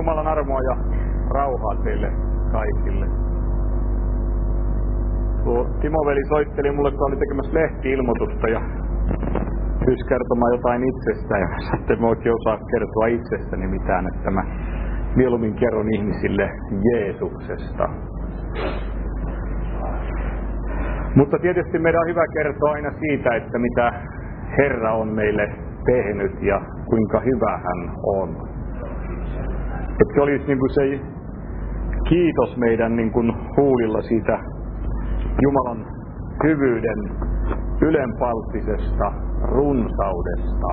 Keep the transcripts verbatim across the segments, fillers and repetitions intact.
Jumalan armoa ja rauhaa teille kaikille. Tuo Timo-veli soitteli mulle, kun oli tekemässä lehti-ilmoitusta ja pyysi kertomaan jotain itsestään. Ja sitten mä oikein osaa kertoa itsestäni mitään, että mä mieluummin kerron ihmisille Jeesuksesta. Mutta tietysti meidän on hyvä kertoa aina siitä, että mitä Herra on meille tehnyt ja kuinka hyvä hän on. Että se olisi niin kuin se kiitos meidän niin kuin huulilla siitä Jumalan hyvyyden ylenpalttisesta runsaudesta.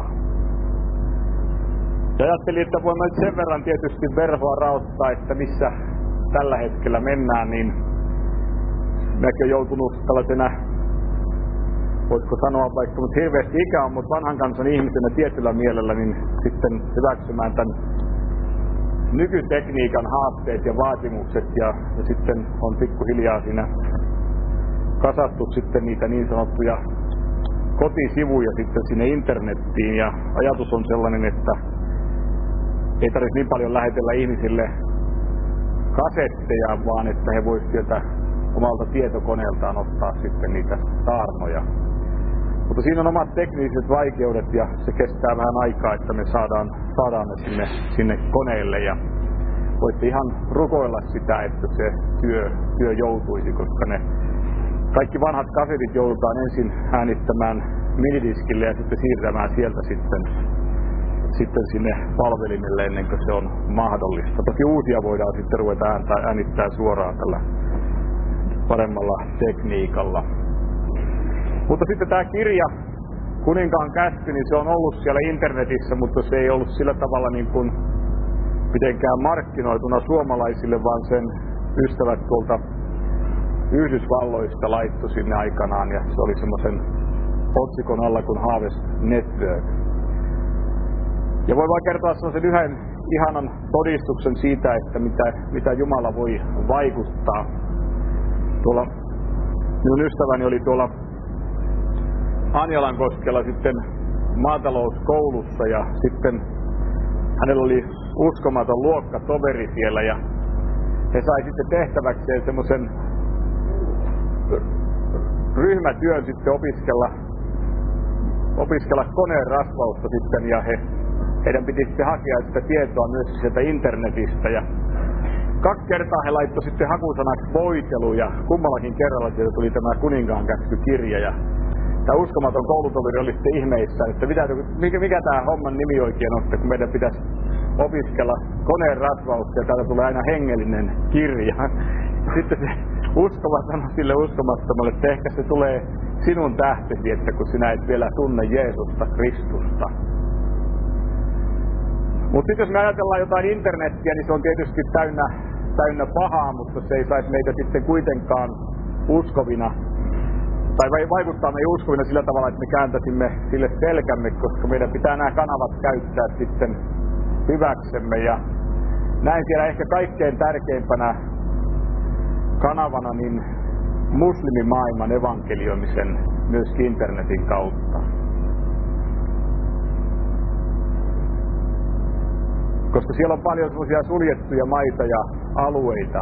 Ja ajattelin, että voimme nyt sen verran tietysti verhoa raottaa, että missä tällä hetkellä mennään, niin mäkin olen joutunut tällaisena, voisiko sanoa vaikka, mutta hirveästi ikä on, mutta vanhan kansan ihmisenä tietyllä mielellä, niin sitten hyväksymään tämän nykytekniikan haasteet ja vaatimukset, ja, ja sitten on pikkuhiljaa siinä kasattu sitten niitä niin sanottuja kotisivuja sitten sinne internettiin, ja ajatus on sellainen, että ei tarvitse niin paljon lähetellä ihmisille kasetteja, vaan että he voisivat sieltä omalta tietokoneeltaan ottaa sitten niitä saarnoja. Mutta siinä on omat tekniset vaikeudet ja se kestää vähän aikaa, että me saadaan, saadaan ne sinne, sinne koneelle. Ja voitte ihan rukoilla sitä, että se työ, työ joutuisi, koska ne kaikki vanhat kasetit joudutaan ensin äänittämään minidiskille ja sitten siirtämään sieltä sitten, sitten sinne palvelimelle ennen kuin se on mahdollista. Toki uusia voidaan sitten ruveta ääntää, äänittää suoraan tällä paremmalla tekniikalla. Mutta sitten tämä kirja, Kuninkaan käsky, niin se on ollut siellä internetissä, mutta se ei ollut sillä tavalla niin kuin mitenkään markkinoituna suomalaisille, vaan sen ystävät tuolta Yhdysvalloista laittoi sinne aikanaan, ja se oli semmoisen otsikon alla kuin Harvest Network. Ja voi vaan kertoa semmoisen yhden ihanan todistuksen siitä, että mitä, mitä Jumala voi vaikuttaa. Tuolla minun ystäväni oli tuolla Anjalankoskella sitten maatalouskoulussa, ja sitten hänellä oli uskomaton luokkatoveri siellä, ja he sai sitten tehtäväkseen semmoisen ryhmätyön sitten opiskella, opiskella koneen rasvausta sitten, ja he, heidän piti sitten hakea sitä tietoa myös sieltä internetistä, ja kaksi kertaa he laittoi sitten hakusanaksi voitelu, ja kummallakin kerralla sieltä tuli tämä Kuninkaan käskykirja, ja tämä uskomaton koulutoveri oli sitten ihmeissään, että mitä, mikä, mikä tämä homman nimi oikein on, kun meidän pitäisi opiskella koneen rasvausta ja täältä tulee aina hengellinen kirja. Sitten se uskova sanoi sille uskomattomalle, että ehkä se tulee sinun tähtesi, että kun sinä et vielä tunne Jeesusta Kristusta. Mutta sitten jos me ajatellaan jotain internettiä, niin se on tietysti täynnä, täynnä pahaa, mutta se ei saisi meitä sitten kuitenkaan uskovina tai vaikuttaa meihin uskovina sillä tavalla, että me kääntäisimme sille selkämme, koska meidän pitää nämä kanavat käyttää sitten hyväksemme. Ja näin siellä ehkä kaikkein tärkeimpänä kanavana niin muslimimaailman evankelioimisen myöskin internetin kautta. Koska siellä on paljon semmoisia suljettuja maita ja alueita.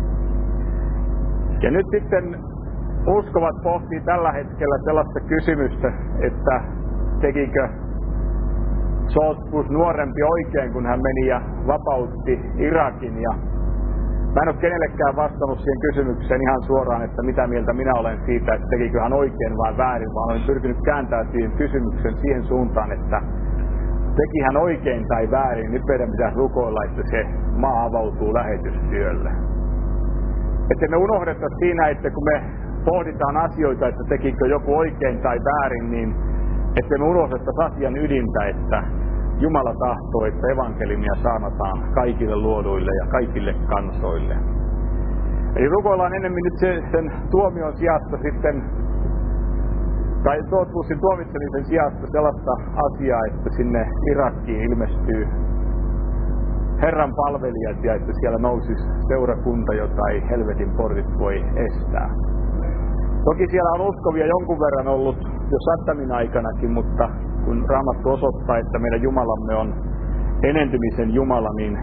Ja nyt sitten uskovat pohtii tällä hetkellä sellaista kysymystä, että tekikö George Bush nuorempi oikein, kun hän meni ja vapautti Irakin. Ja mä en ole kenellekään vastannut siihen kysymykseen ihan suoraan, että mitä mieltä minä olen siitä, että tekikö hän oikein vai väärin, vaan olen pyrkinyt kääntämään siihen kysymyksen siihen suuntaan, että teki hän oikein tai väärin. Nyt meidän pitäisi rukoilla, että se maa avautuu lähetystyölle. Että me unohdeta siinä, että kun me pohditaan asioita, että tekikö joku oikein tai väärin, niin että me unohdettaisiin asian ydintä, että Jumala tahtoo, että evankeliumia saanataan kaikille luoduille ja kaikille kansoille. Eli rukoillaan enemmän nyt sen, sen tuomion sijasta sitten, tai George tuomitsemisen sijasta sellaista asiaa, että sinne Irakkiin ilmestyy Herran palvelijat ja että siellä nousisi seurakunta, jota ei helvetin portit voi estää. Toki siellä on uskovia jonkun verran ollut jo Saddamin aikanakin, mutta kun Raamattu osoittaa, että meidän Jumalamme on enentymisen Jumala, niin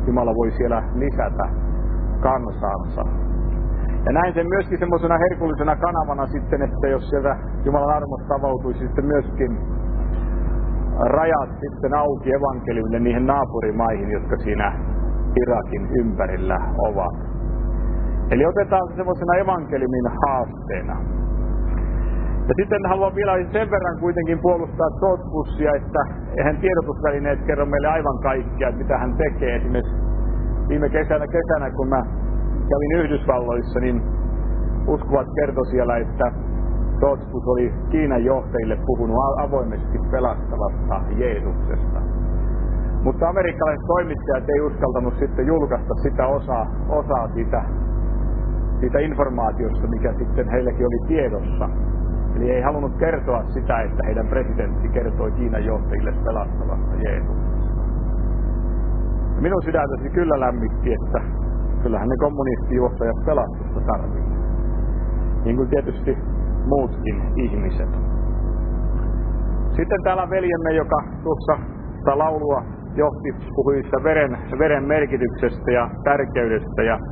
Jumala voi siellä lisätä kansansa. Ja näin sen myöskin semmoisena herkullisena kanavana sitten, että jos sieltä Jumalan armosta avautuisi sitten myöskin rajat sitten auki evankeliumille niihin naapurimaihin, jotka siinä Irakin ympärillä ovat. Eli otetaan se semmoisena evankeliumin haasteena. Ja sitten haluan vielä sen verran kuitenkin puolustaa Sothbushia, että eihän tiedotusvälineet kerro meille aivan kaikkea, että mitä hän tekee. Esimerkiksi viime kesänä, kesänä kun mä kävin Yhdysvalloissa, niin uskovat kertoi siellä, että Sothbush oli Kiinan johtajille puhunut avoimesti pelastavasta Jeesuksesta. Mutta amerikkalaiset toimittajat ei uskaltanut sitten julkaista sitä osaa, osaa siitä, siitä informaatiosta, mikä sitten heilläkin oli tiedossa. Eli ei halunnut kertoa sitä, että heidän presidentti kertoi Kiinan johtajille pelastavasta Jeesuksesta. Ja minun sydäntäsi kyllä lämmitti, että kyllähän ne kommunistijohtajat pelastusta tarvitsevat. Niin kuin tietysti muutkin ihmiset. Sitten täällä veljemme, joka tuossa sitä laulua johti, puhui sitä veren, veren merkityksestä ja tärkeydestä. Ja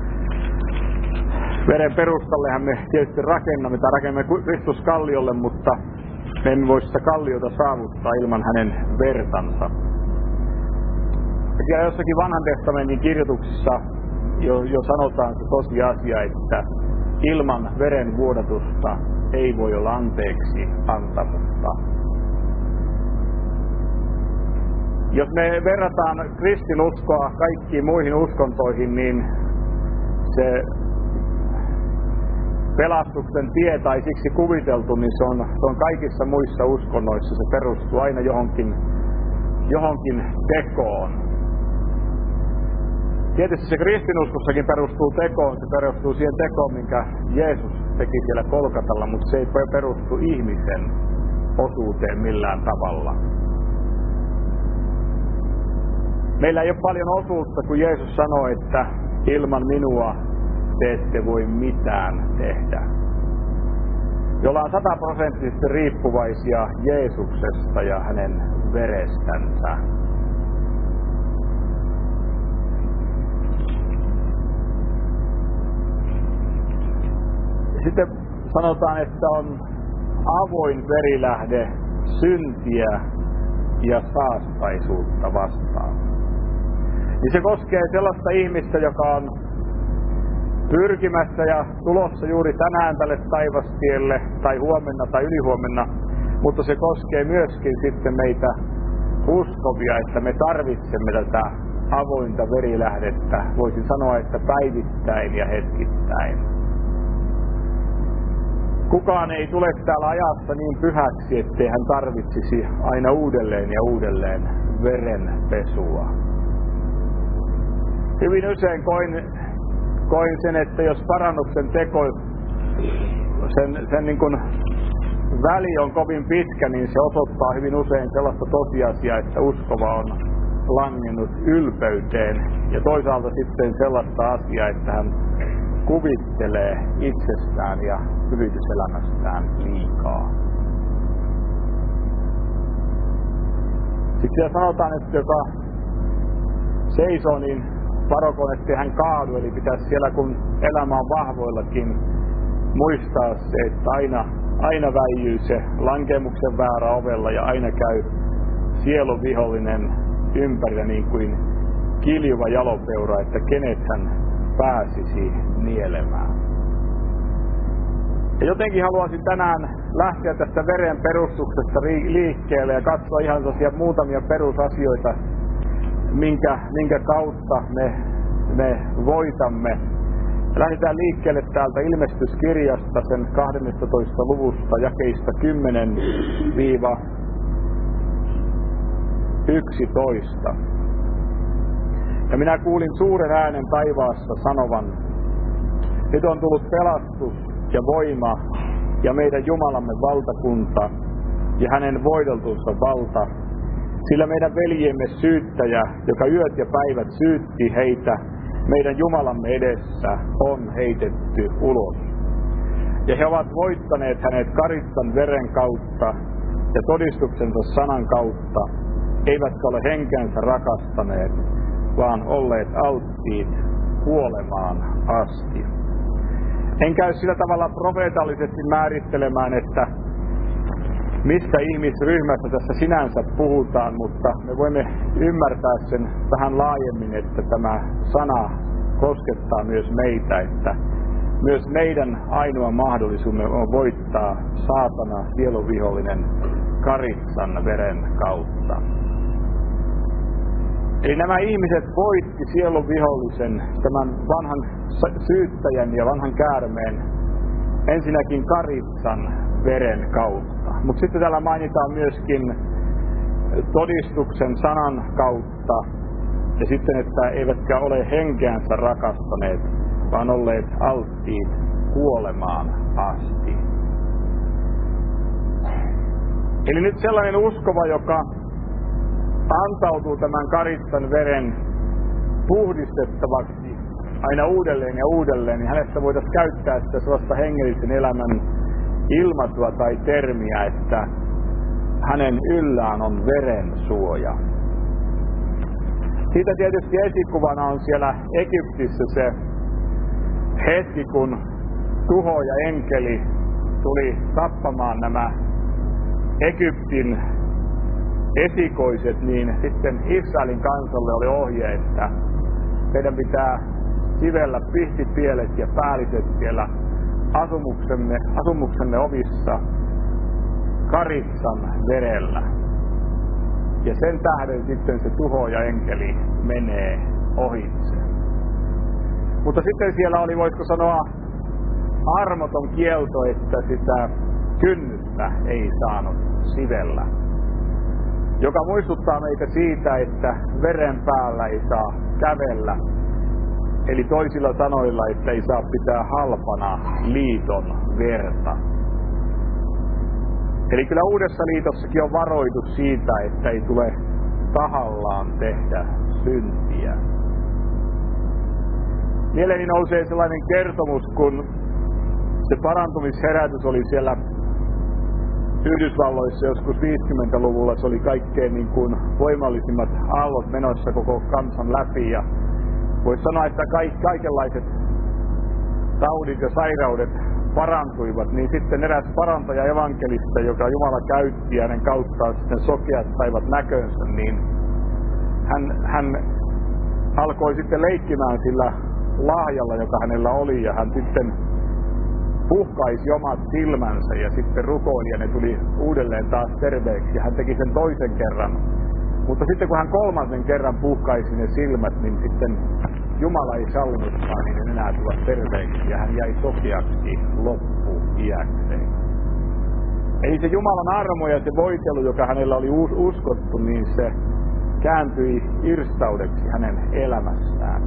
veren perustallehan me tietysti rakennamme, tai rakennamme Kristus kalliolle, mutta me emme voi sitä kalliota saavuttaa ilman hänen vertansa. Ja siellä jossakin vanhan testamentin kirjoituksissa jo, jo sanotaan se tosiasia, että ilman veren vuodatusta ei voi olla anteeksi antamusta. Jos me verrataan kristinuskoa kaikkiin muihin uskontoihin, niin se pelastuksen tie, tai siksi kuviteltu, niin se on, se on kaikissa muissa uskonnoissa. Se perustuu aina johonkin, johonkin tekoon. Tietysti se kristinuskossakin perustuu tekoon, se perustuu siihen tekoon, minkä Jeesus teki siellä Kolkatalla, mutta se ei perustu ihmisen osuuteen millään tavalla. Meillä ei ole paljon osuutta, kun Jeesus sanoi, että ilman minua te ette voi mitään tehdä. Me ollaan sataprosenttisesti riippuvaisia Jeesuksesta ja hänen verestänsä. Sitten sanotaan, että on avoin verilähde syntiä ja saastaisuutta vastaan. Niin se koskee sellaista ihmistä, joka on pyrkimässä ja tulossa juuri tänään tälle taivastielle, tai huomenna tai ylihuomenna, mutta se koskee myöskin sitten meitä uskovia, että me tarvitsemme tätä avointa verilähdettä, voisin sanoa, että päivittäin ja hetkittäin. Kukaan ei tule täällä ajassa niin pyhäksi, ettei hän tarvitsisi aina uudelleen ja uudelleen verenpesua. Hyvin usein koin, koin sen, että jos parannuksen teko, sen, sen niin kuin väli on kovin pitkä, niin se osoittaa hyvin usein sellaista tosiasiaa, että uskova on langennut ylpeyteen. Ja toisaalta sitten sellaista asiaa, että hän kuvittelee itsestään ja hyvityselämästään liikaa. Siksi sanotaan, että joka seisoo, niin varokoon, ettei hän kaadu. Eli pitäisi siellä, kun elämä on vahvoillakin, muistaa se, että aina, aina väijyy se lankemuksen väärä ovella ja aina käy sielun vihollinen ympärillä niin kuin kiljuva jalopeura, että kenet hän pääsisi nielemään. Ja jotenkin haluaisin tänään lähteä tästä veren perustuksesta liikkeelle ja katsoa ihan sellaisia muutamia perusasioita, minkä, minkä kautta me, me voitamme. Lähdetään liikkeelle täältä ilmestyskirjasta sen kahdennestatoista luvusta jakeista kymmenen yksitoista. Ja minä kuulin suuren äänen taivaassa sanovan, nyt on tullut pelastus ja voima ja meidän Jumalamme valtakunta ja hänen voideltunsa valta, sillä meidän veljemme syyttäjä, joka yöt ja päivät syytti heitä meidän Jumalamme edessä, on heitetty ulos. Ja he ovat voittaneet hänet karistan veren kautta ja todistuksensa sanan kautta, eivätkä ole henkeänsä rakastaneet, vaan olleet alttiit kuolemaan asti. En käy sillä tavalla profeetallisesti määrittelemään, että mistä ihmisryhmästä tässä sinänsä puhutaan, mutta me voimme ymmärtää sen vähän laajemmin, että tämä sana koskettaa myös meitä, että myös meidän ainoa mahdollisuutemme on voittaa saatana, sieluvihollinen, Karitsan veren kautta. Eli nämä ihmiset voitti sielun vihollisen, tämän vanhan syyttäjän ja vanhan käärmeen, ensinnäkin Karitsan veren kautta. Mutta sitten täällä mainitaan myöskin todistuksen sanan kautta ja sitten, että eivätkä ole henkeänsä rakastaneet, vaan olleet alttiit kuolemaan asti. Eli nyt sellainen uskova, joka antautuu tämän Karitsan veren puhdistettavaksi aina uudelleen ja uudelleen, niin hänestä voitaisiin käyttää sitä sellaista hengellisen elämän ilmaisua tai termiä, että hänen yllään on veren suoja. Siitä tietysti esikuvana on siellä Egyptissä se hetki, kun tuhoaja enkeli tuli tappamaan nämä Egyptin esikoiset, niin sitten Israelin kansalle oli ohje, että meidän pitää sivellä pihtipielet ja päälliset siellä asumuksemme, asumuksemme ovissa Karitsan verellä. Ja sen tähden sitten se tuhoaja enkeli menee ohitse. Mutta sitten siellä oli, voisiko sanoa, armoton kielto, että sitä kynnystä ei saanut sivellä. Joka muistuttaa meitä siitä, että veren päällä ei saa kävellä. Eli toisilla sanoilla, että ei saa pitää halpana liiton verta. Eli kyllä Uudessa liitossakin on varoitus siitä, että ei tule tahallaan tehdä syntiä. Mieleeni nousee sellainen kertomus, kun se parantumisherätys oli siellä Yhdysvalloissa joskus viisikymmentäluvulla. Se oli kaikkein niin kuin voimallisimmat aallot menossa koko kansan läpi. Ja voisi sanoa, että kaikki, kaikenlaiset taudit ja sairaudet parantuivat, niin sitten eräs parantaja evankelista, joka Jumala käytti ja hänen kauttaan sitten sokeat saivat näkönsä, niin hän, hän alkoi sitten leikkimään sillä lahjalla, joka hänellä oli, ja hän sitten puhkaisi omat silmänsä ja sitten rukoili, ja ne tuli uudelleen taas terveeksi, ja hän teki sen toisen kerran. Mutta sitten kun hän kolmannen kerran puhkaisi ne silmät, niin sitten Jumala ei sallinutkaan niin enää tulla terveeksi, ja hän jäi sokeaksi loppuiäkseen. Eli se Jumalan armo ja se voitelu, joka hänellä oli uskottu, niin se kääntyi irstaudeksi hänen elämässään.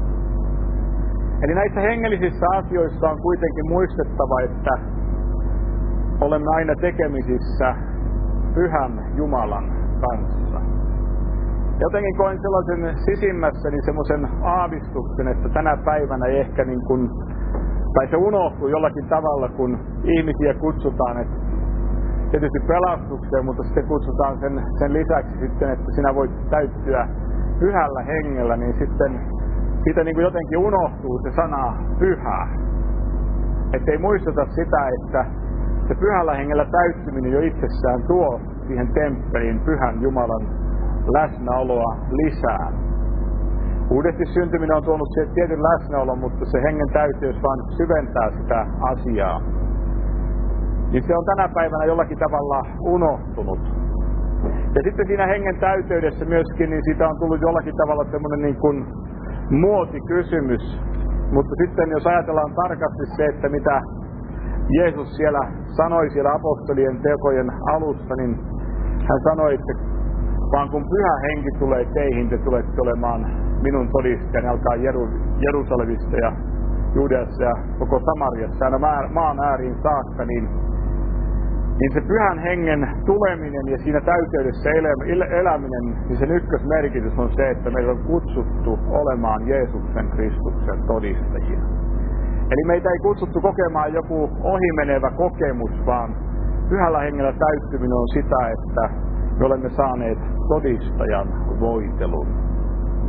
Eli näissä hengellisissä asioissa on kuitenkin muistettava, että olemme aina tekemisissä pyhän Jumalan kanssa. Jotenkin koen sellaisen sisimmässäni semmoisen aavistuksen, että tänä päivänä ei ehkä niin kuin, tai se unohtuu jollakin tavalla, kun ihmisiä kutsutaan, että tietysti pelastukseen, mutta sitten kutsutaan sen, sen lisäksi sitten, että sinä voit täyttyä pyhällä hengellä, niin sitten siitä niin kuin jotenkin unohtuu se sana pyhä. Että ei muisteta sitä, että se pyhällä hengellä täyttyminen jo itsessään tuo siihen temppeliin pyhän Jumalan läsnäoloa lisää. Uudesti syntyminen on tuonut siihen tietyn läsnäolon, mutta se hengen täyteys vaan syventää sitä asiaa. Niin se on tänä päivänä jollakin tavalla unohtunut. Ja sitten siinä hengen täyteydessä myöskin, niin siitä on tullut jollakin tavalla semmoinen niin kuin muotikysymys. Mutta sitten jos ajatellaan tarkasti se, että mitä Jeesus siellä sanoi siellä apostolien tekojen alussa, niin hän sanoi, että vaan kun pyhä henki tulee teihin, te tulette olemaan minun todistajani, alkaa Jerusalemista ja Judeassa ja koko Samariassa aina maan ääriin saakka, niin, niin se pyhän hengen tuleminen ja siinä täyteydessä eläminen, niin sen ykkösmerkitys on se, että meillä on kutsuttu olemaan Jeesuksen Kristuksen todistajia. Eli meitä ei kutsuttu kokemaan joku ohimenevä kokemus, vaan pyhällä hengellä täyttyminen on sitä, että me olemme saaneet todistajan voitelun.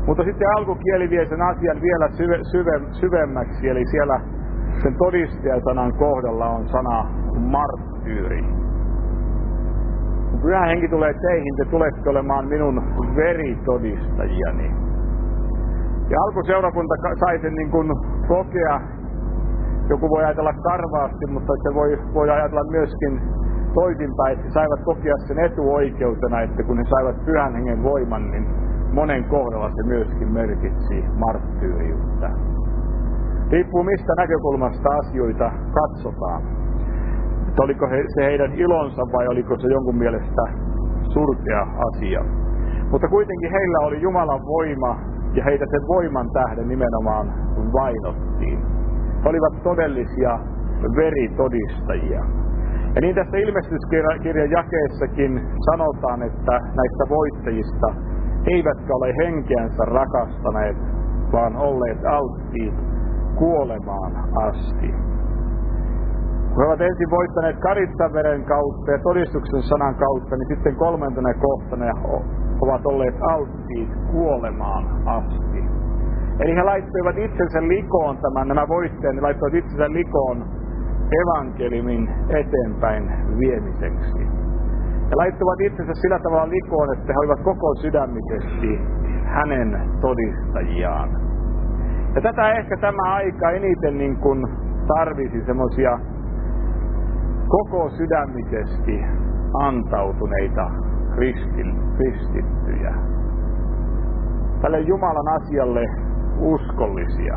Mutta sitten alkukieli vie sen asian vielä syve, syve, syvemmäksi, eli siellä sen todistajasanan kohdalla on sana marttyyri. Kun Pyhä Henki tulee teihin, te tulette olemaan minun veritodistajiani. Ja alkuseurakunta sai sen niin kuin kokea, joku voi ajatella karvaasti, mutta se voi, voi ajatella myöskin toisinpäin, että saivat kokea sen etuoikeutena, että kun he saivat Pyhän Hengen voiman, niin monen kohdalla se myöskin merkitsi marttyyriutta. Riippuu mistä näkökulmasta asioita katsotaan. Että oliko he, se heidän ilonsa vai oliko se jonkun mielestä surkea asia. Mutta kuitenkin heillä oli Jumalan voima ja heitä sen voiman tähden nimenomaan vainottiin. He olivat todellisia veritodistajia. Ja niin tässä ilmestyskirjan jakeessakin sanotaan, että näistä voittajista eivätkä ole henkeänsä rakastaneet, vaan olleet alttiit kuolemaan asti. Kun he ovat ensin voittaneet karitsanveren kautta ja todistuksen sanan kautta, niin sitten kolmantena kohtana ovat olleet alttiit kuolemaan asti. Eli he laittoivat itsensä likoon tämän, nämä voittajat, ne laittoivat itsensä likoon evankeliumin eteenpäin viemiseksi. Ja laittoivat itsensä sillä tavalla likoon, että he olivat koko sydämisesti hänen todistajiaan. Ja tätä ehkä tämä aika eniten niin kuin tarvisi semmoisia koko sydämisesti antautuneita kristittyjä. Tälle Jumalan asialle uskollisia.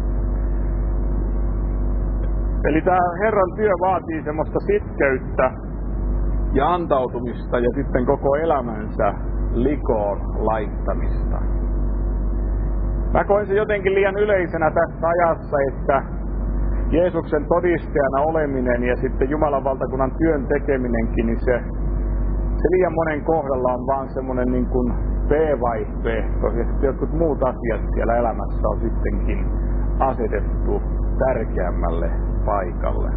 Eli tämä Herran työ vaatii semmoista sitkeyttä ja antautumista ja sitten koko elämänsä likoon laittamista. Mä koen sen jotenkin liian yleisenä tässä ajassa, että Jeesuksen todistajana oleminen ja sitten Jumalan valtakunnan työn tekeminenkin, niin se, se liian monen kohdalla on vaan semmoinen niin kuin B-vaihtoehto. Ja sitten jotkut muut asiat siellä elämässä on sittenkin asetettu tärkeämmälle paikalle.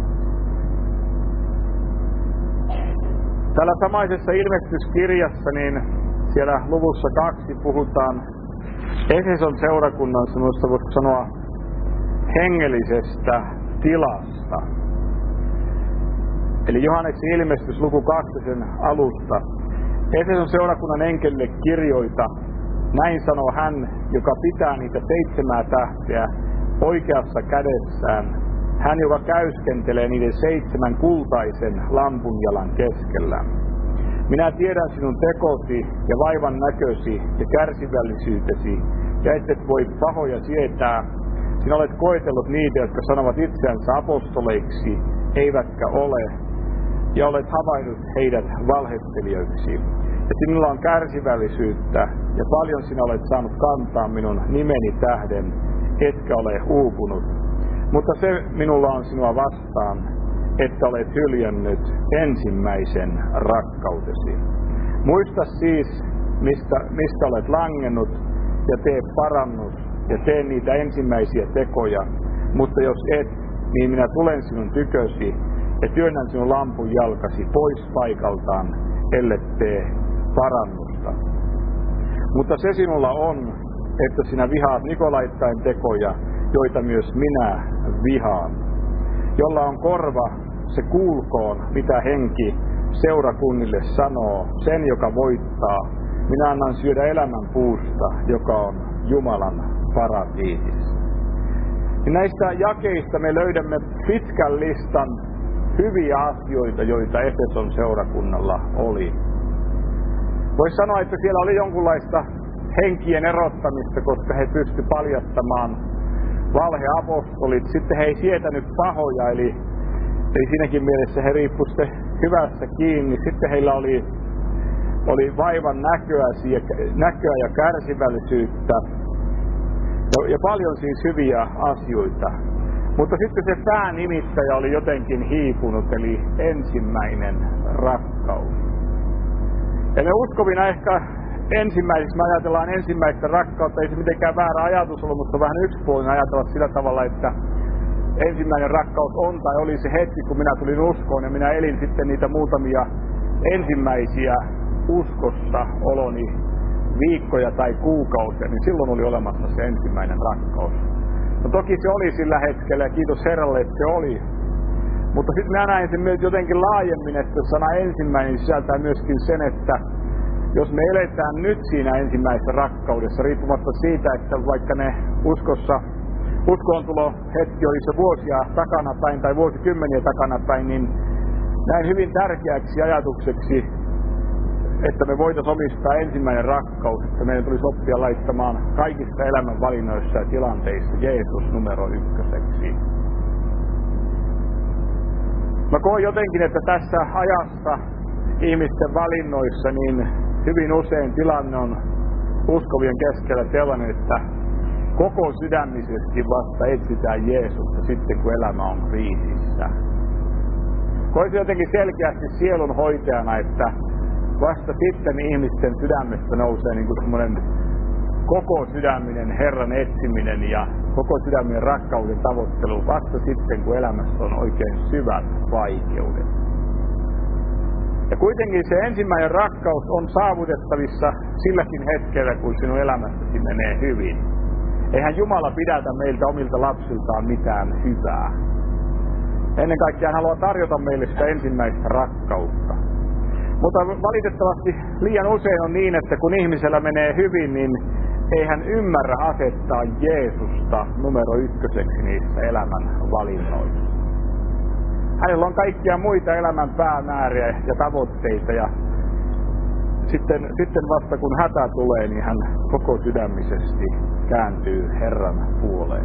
Täällä samaisessa ilmestyskirjassa, niin siellä luvussa kaksi puhutaan Efeson seurakunnan semmoista, voisiko sanoa, hengellisestä tilasta. Eli Johanneksen ilmestys luku kaksi sen alusta. Efeson seurakunnan enkelille kirjoita, näin sanoo hän, joka pitää niitä seitsemää tähteä oikeassa kädessään. Hän, joka käyskentelee niiden seitsemän kultaisen lampunjalan keskellä. Minä tiedän sinun tekosi ja vaivan näkösi ja kärsivällisyytesi, ja et et voi pahoja sietää. Sinä olet koetellut niitä, jotka sanovat itseänsä apostoleiksi, eivätkä ole, ja olet havainnut heidät valhettelijoiksi. Ja sinulla on kärsivällisyyttä, ja paljon sinä olet saanut kantaa minun nimeni tähden, etkä ole uupunut. Mutta se minulla on sinua vastaan, että olet hyljännyt ensimmäisen rakkautesi. Muista siis, mistä, mistä olet langennut, ja tee parannus, ja tee niitä ensimmäisiä tekoja. Mutta jos et, niin minä tulen sinun tykösi, ja työnnän sinun lampun jalkasi pois paikaltaan, ellet tee parannusta. Mutta se sinulla on, että sinä vihaat Nikolaittain tekoja, joita myös minä vihaan. Jolla on korva, se kuulkoon, mitä henki seurakunnille sanoo, sen joka voittaa. Minä annan syödä elämän puusta, joka on Jumalan paratiisissa. Ja näistä jakeista me löydämme pitkän listan hyviä asioita, joita Efeson seurakunnalla oli. Voisi sanoa, että siellä oli jonkunlaista henkien erottamista, koska he pystyivät paljastamaan valheapostolit. Sitten he ei sietänyt pahoja, eli, eli siinäkin mielessä he riippuivat hyvässä kiinni. Sitten heillä oli, oli vaivan näköä, näköä ja kärsivällisyyttä ja, ja paljon siis hyviä asioita. Mutta sitten se päänimittäjä oli jotenkin hiipunut, eli ensimmäinen rakkaus. Ja me uskovina ehkä ensimmäiseksi me ajatellaan ensimmäistä rakkautta, ei se mitenkään väärä ajatus ollut, mutta vähän yksipuolinen ajatella sillä tavalla, että ensimmäinen rakkaus on tai oli se hetki, kun minä tulin uskoon ja minä elin sitten niitä muutamia ensimmäisiä uskossa oloni viikkoja tai kuukausia, niin silloin oli olemassa se ensimmäinen rakkaus. No toki se oli sillä hetkellä ja kiitos Herralle, että se oli. Mutta sitten mä näin sen myös jotenkin laajemmin, että sana ensimmäinen sisältää myöskin sen, että jos me eletään nyt siinä ensimmäisessä rakkaudessa, riippumatta siitä, että vaikka ne uskossa, uskoontulo hetki oli se vuosia takanapäin tai vuosikymmeniä takanapäin, niin näin hyvin tärkeäksi ajatukseksi, että me voitaisiin omistaa ensimmäinen rakkaus, että meidän tulisi oppia laittamaan kaikista elämän valinnoissa ja tilanteissa Jeesus numero ykköseksi. Mä koen jotenkin, että tässä ajassa ihmisten valinnoissa niin hyvin usein tilanne on uskovien keskellä sellainen, että koko sydämisesti vasta etsitään Jeesusta sitten, kun elämä on kriisissä. Koisin jotenkin selkeästi sielun hoitajana, että vasta sitten ihmisten sydämestä nousee niin kuin semmoinen koko sydäminen Herran etsiminen ja koko sydäminen rakkauden tavoittelu vasta sitten, kun elämässä on oikein syvät vaikeudet. Ja kuitenkin se ensimmäinen rakkaus on saavutettavissa silläkin hetkellä, kun sinun elämässäsi menee hyvin. Eihän Jumala pidätä meiltä omilta lapsiltaan mitään hyvää. Ennen kaikkea hän haluaa tarjota meille sitä ensimmäistä rakkautta. Mutta valitettavasti liian usein on niin, että kun ihmisellä menee hyvin, niin ei hän ymmärrä asettaa Jeesusta numero ykköseksi niissä elämän valinnoissa. Hänellä on kaikkia muita elämän päämääriä ja tavoitteita ja sitten, sitten vasta kun hätä tulee, niin hän koko sydämisesti kääntyy Herran puoleen.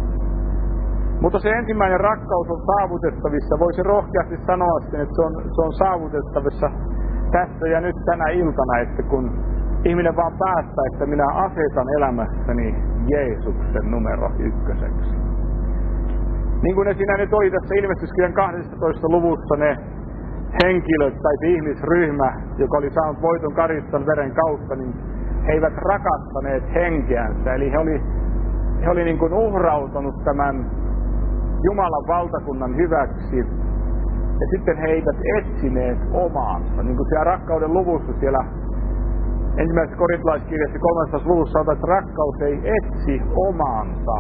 Mutta se ensimmäinen rakkaus on saavutettavissa. Voisi rohkeasti sanoa sen, että se on, se on saavutettavissa tässä ja nyt tänä iltana, että kun ihminen vaan päättää, että minä asetan elämässäni Jeesuksen numero ykköseksi. Niin kuin ne siinä nyt oli tässä ilmestyskirjan kahdennessatoista luvussa ne henkilöt tai se ihmisryhmä, joka oli saanut voiton Karistan veren kautta, niin he eivät rakastaneet henkeänsä. Eli he oli, he oli niin kuin uhrautunut tämän Jumalan valtakunnan hyväksi. Ja sitten he eivät etsineet omaansa. Niin kuin siellä rakkauden luvussa siellä ensimmäisessä korintalaiskirjassa kolmannessa luvussa sanotaan, että rakkaus ei etsi omaansa.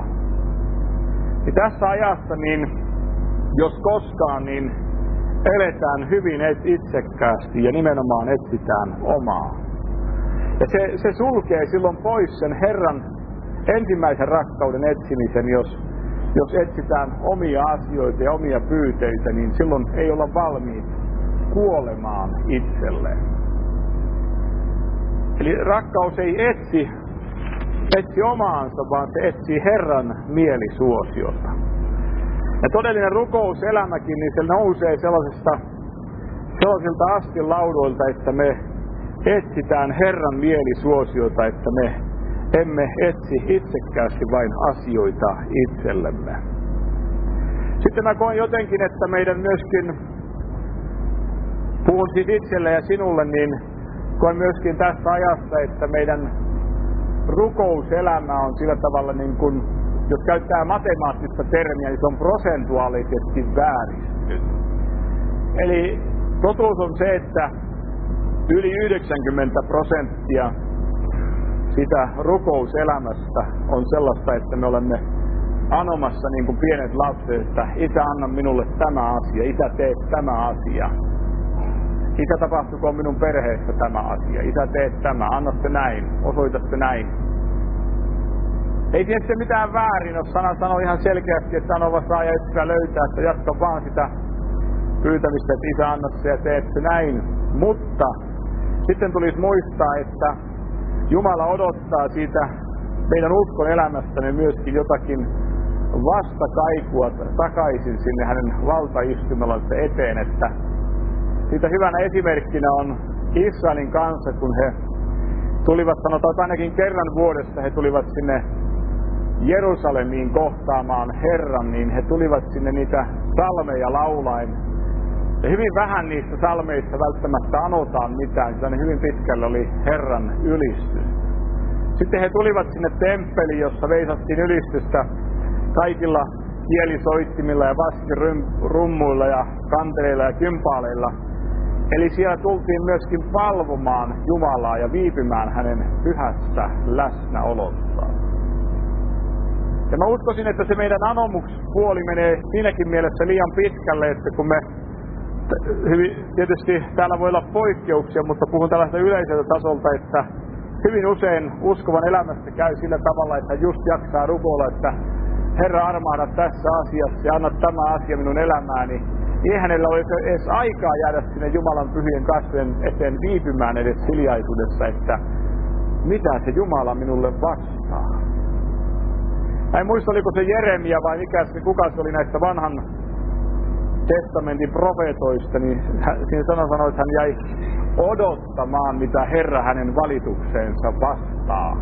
Ja tässä ajassa, niin jos koskaan, niin eletään hyvin itsekkäästi ja nimenomaan etsitään omaa. Ja se, se sulkee silloin pois sen Herran ensimmäisen rakkauden etsimisen, jos, jos etsitään omia asioita ja omia pyyteitä, niin silloin ei olla valmiit kuolemaan itselleen. Eli rakkaus ei etsi, etsi omaansa, vaan se etsii Herran mielisuosiota. Ja todellinen rukouselämäkin, niin se nousee sellaisesta, sellaisilta astinlaudoilta, että me etsitään Herran mielisuosiota, että me emme etsi itsekkäästi vain asioita itsellemme. Sitten mä koen jotenkin, että meidän myöskin, puhun siis itselle ja sinulle, niin koen myöskin tässä ajassa, että meidän rukouselämä on sillä tavalla niin kuin, jos käyttää matemaattista termiä, niin se on prosentuaalisesti vääristynyt. Eli totuus on se, että yli yhdeksänkymmentä prosenttia sitä rukouselämästä on sellaista, että me olemme anomassa niin kuin pienet lapset, että Isä, anna minulle tämä asia, Isä, tee tämä asia. Isä, tapahtukoon minun perheessä tämä asia, Isä, tee tämä, anna se näin, osoita se näin. Ei tietysti mitään väärin, jos sana sanoo ihan selkeästi, että anova saa ja etsivä löytää, että jatka vaan sitä pyytämistä, että Isä, anna se ja teet se näin. Mutta sitten tulisi muistaa, että Jumala odottaa siitä meidän uskon elämästämme myöskin jotakin vastakaikua takaisin sinne hänen valtaistumallansa eteen, että siitä hyvänä esimerkkinä on Israelin kansa, kun he tulivat, sanotaan ainakin kerran vuodessa, he tulivat sinne Jerusalemiin kohtaamaan Herran, niin he tulivat sinne niitä salmeja laulaen. Ja hyvin vähän niissä salmeissa välttämättä anotaan mitään, sillä ne hyvin pitkälle oli Herran ylistys. Sitten he tulivat sinne temppeliin, jossa veisattiin ylistystä kaikilla kielisoittimilla ja vaskirummuilla ja kanteleilla ja kympaaleilla. Eli siellä tultiin myöskin valvomaan Jumalaa ja viipymään hänen pyhässä läsnäolossaan. Ja mä uskoisin, että se meidän anomukspuoli menee siinäkin mielessä liian pitkälle, että kun me hyvin, tietysti täällä voi olla poikkeuksia, mutta puhun tällaista yleiseltä tasolta, että hyvin usein uskovan elämästä käy sillä tavalla, että just jaksaa rukoilla, että Herra, armahda tässä asiassa ja anna tämä asia minun elämääni. Ei hänellä ole edes aikaa jäädä sinne Jumalan pyhien kasvojen eteen viipymään edes hiljaisuudessa, että mitä se Jumala minulle vastaa. Mä en muista, oliko se Jeremia vai mikä se, kuka se oli näistä vanhan testamentin profeetoista, niin siinä sana sanoi, että hän jäi odottamaan, mitä Herra hänen valitukseensa vastaa.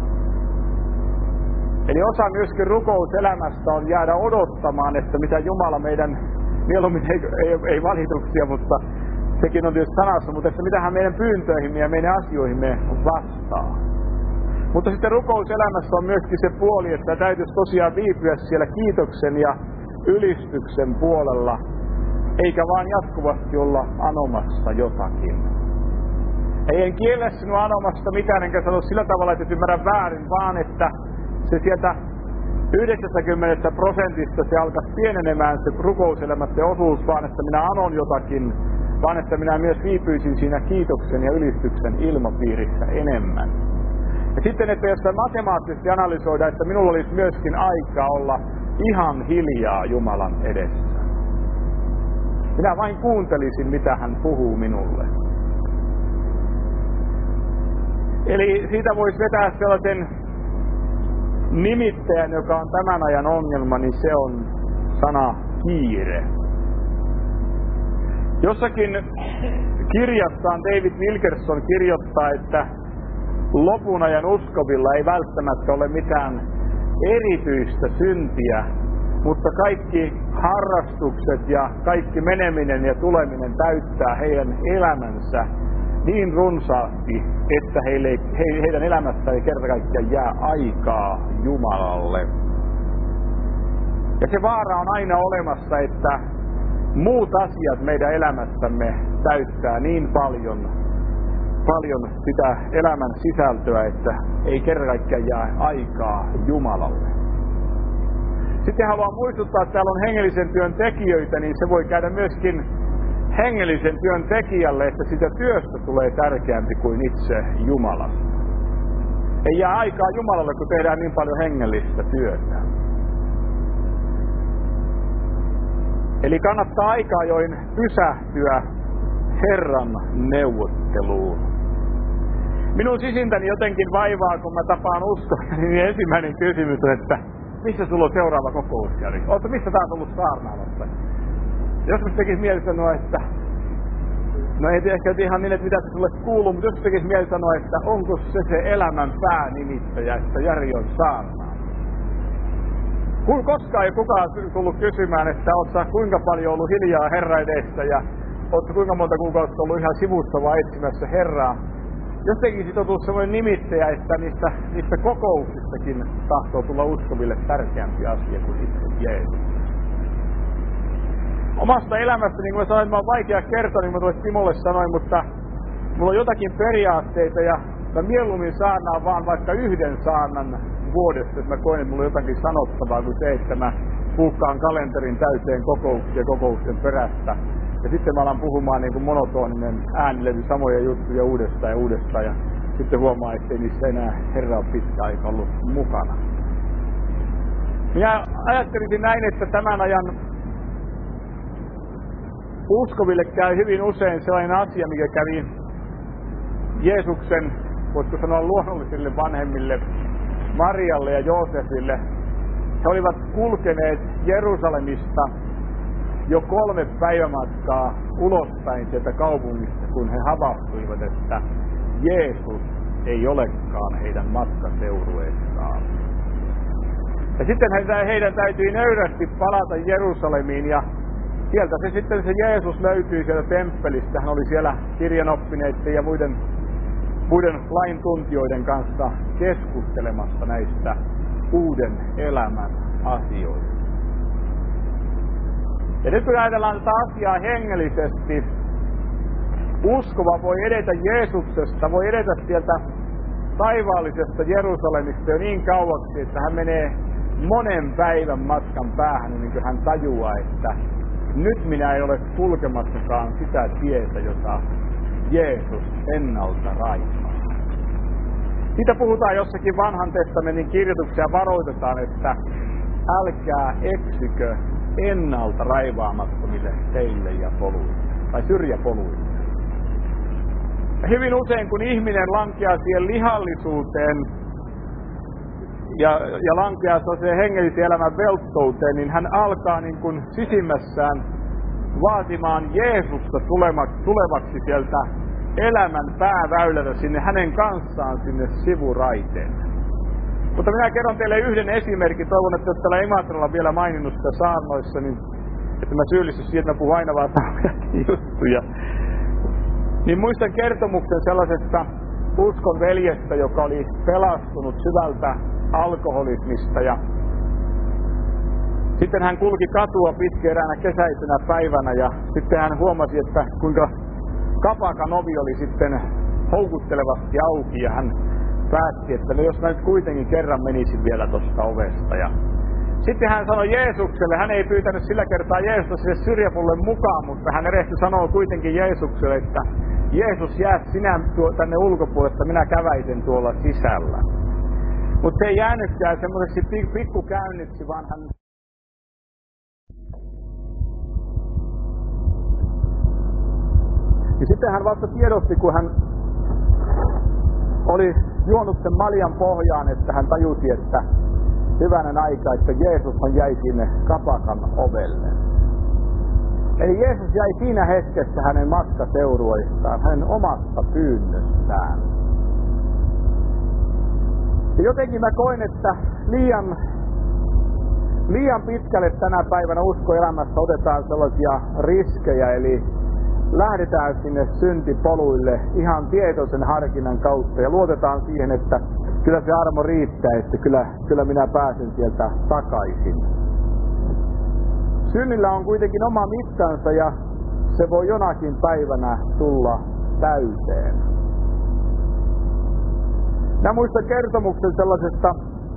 Eli osa myöskin rukouselämästä on jäädä odottamaan, että mitä Jumala meidän, mieluummin ei, ei, ei valituksia, mutta sekin on tietysti sanassa, mutta että mitä hän meidän pyyntöihimme ja meidän asioihimme vastaa. Mutta sitten rukouselämässä on myöskin se puoli, että täytyisi tosiaan viipyä siellä kiitoksen ja ylistyksen puolella, eikä vaan jatkuvasti olla anomassa jotakin. Ei en kiellä sinua anomasta mitään, enkä sano sillä tavalla, että et ymmärrä väärin, vaan että se sieltä yhdeksänkymmentä prosentista se alkaa pienenemään se rukouselämässä osuus, vaan että minä anon jotakin, vaan että minä myös viipyisin siinä kiitoksen ja ylistyksen ilmapiirissä enemmän. Ja sitten, että jos matemaattisesti analysoida, että minulla olisi myöskin aikaa olla ihan hiljaa Jumalan edessä. Minä vain kuuntelisin, mitä hän puhuu minulle. Eli siitä voisi vetää sellaisen nimittäjän, joka on tämän ajan ongelma, niin se on sana kiire. Jossakin kirjassaan David Wilkerson kirjoittaa, että lopun ajan uskovilla ei välttämättä ole mitään erityistä syntiä, mutta kaikki harrastukset ja kaikki meneminen ja tuleminen täyttää heidän elämänsä niin runsaasti, että heille, he, heidän elämässä ei kerta kaikkiaan jää aikaa Jumalalle. Ja se vaara on aina olemassa, että muut asiat meidän elämässämme täyttää niin paljon, paljon sitä elämän sisältöä, että ei kerta kaikkiaan jää aikaa Jumalalle. Sitten haluan muistuttaa, että täällä on hengellisen työn tekijöitä, niin se voi käydä myöskin hengellisen työn tekijälle, että sitä työstä tulee tärkeämpi kuin itse Jumalasta. Ei jää aikaa Jumalalle, kun tehdään niin paljon hengellistä työtä. Eli kannattaa aika ajoin pysähtyä Herran neuvotteluun. Minun sisintäni jotenkin vaivaa, kun mä tapaan uskoa, niin ensimmäinen kysymys on, että missä sulla on seuraava kokous, Jari? Ootko missä taas ollut saarnaamassa? Joskus tekisi mieli sanoa, että no ei ehkä ihan niin, että mitä se sulle kuuluu, mutta joskus tekisi mieli sanoa, että onko se se elämän päänimittäjä, että Jari on saarnaa. Koskaan ei kukaan tullut kysymään, että ootko kuinka paljon ollut hiljaa Herran edessä ja ootko kuinka monta kuukautta ollut ihan sivussa vaan etsimässä Herraa. Jotenkin sit on tullut sellainen nimittäjä, että niistä, niistä kokouksistakin tahtoo tulla uskoville tärkeämpi asia kuin itse Jeesus. Omasta elämästä, niin kuin mä sanoin, että mä oon vaikea kertoa, niin mä tuossa Timolle sanoin, mutta mulla on jotakin periaatteita ja mä mieluummin saarnaan vaan vaikka yhden saarnan vuodessa, että mä koen, että mulla on jotakin sanottavaa kuin se, että mä puhkaan kalenterin täyteen kokouksia kokousten perästä. Ja sitten mä alan puhumaan niin kuin monotoninen äänilevy samoja juttuja uudestaan ja uudestaan ja sitten huomaa, ettei niissä enää Herra on pitkä aika ollut mukana. Minä ajattelisin näin, että tämän ajan uskoville käy hyvin usein sellainen asia, mikä kävi Jeesuksen, voisiko sanoa luonnollisille vanhemmille, Marialle ja Joosefille. He olivat kulkeneet Jerusalemista jo kolme päivämatkaa ulospäin sieltä kaupungista, kun he havahtuivat, että Jeesus ei olekaan heidän matkaseurueessaan. Ja sitten heidän täytyi nöyrästi palata Jerusalemiin ja sieltä se sitten se Jeesus löytyi sieltä temppelistä. Hän oli siellä kirjanoppineiden ja muiden, muiden lain tuntijoiden kanssa keskustelemassa näistä uuden elämän asioista. Ja nyt kun ajatellaan tätä asiaa hengellisesti, uskova voi edetä Jeesuksesta, voi edetä sieltä taivaallisesta Jerusalemista jo niin kauaksi, että hän menee monen päivän matkan päähän, niin kuin hän tajuaa, että nyt minä ei ole kulkemassakaan sitä tietä, jota Jeesus ennalta raivaa. Siitä puhutaan jossakin vanhan testamentin kirjoituksessa ja varoitetaan, että älkää eksykö ennalta raivaamattomille teille ja poluille, tai syrjäpoluille. Hyvin usein, kun ihminen lankeaa siihen lihallisuuteen ja, ja lankeaa siihen hengellisen elämän velttouteen, niin hän alkaa niin kuin sisimmässään vaatimaan Jeesusta tulevaksi, tulevaksi sieltä elämän pääväylältä sinne hänen kanssaan sinne sivuraiteen. Mutta minä kerron teille yhden esimerkin. Toivon, että jos täällä Imatralla vielä maininnut sitä saarnoissa, niin että mä syyllistyn siihen, että mä puhun aina vaan samoja juttuja. Niin muistan kertomuksen sellaisesta uskon veljestä, joka oli pelastunut syvältä alkoholismista. Ja sitten hän kulki katua pitkin eräänä kesäisenä päivänä ja sitten hän huomasi, että kuinka kapakan ovi oli sitten houkuttelevasti auki ja hän päätti, että no jos mä nyt kuitenkin kerran menisin vielä tuosta ovesta. Ja sitten hän sanoi Jeesukselle, hän ei pyytänyt sillä kertaa Jeesusta sille syrjäpuolelle mukaan, mutta hän erehtyi sanoo kuitenkin Jeesukselle, että Jeesus jää sinä tuo, tänne ulkopuolelle, että minä käväisen tuolla sisällä. Mutta se ei jäänytkään semmoiseksi pikkukäynniksi, vaan hän ja sitten hän vasta tiedotti, kun hän oli juonut sen maljan pohjaan, että hän tajusi, että hyvänen aika, että Jeesus on jäi sinne kapakan ovelle. Eli Jeesus jäi siinä hetkessä hänen matkaseurueistaan, hänen omasta pyynnöstään. Ja jotenkin mä koen, että liian, liian pitkälle tänä päivänä uskoelämässä otetaan sellaisia riskejä, eli lähdetään sinne syntipoluille ihan tietoisen harkinnan kautta ja luotetaan siihen, että kyllä se armo riittää, että kyllä, kyllä minä pääsen sieltä takaisin. Synnillä on kuitenkin oma mittansa ja se voi jonakin päivänä tulla täyteen. Mä muistan kertomuksen sellaisesta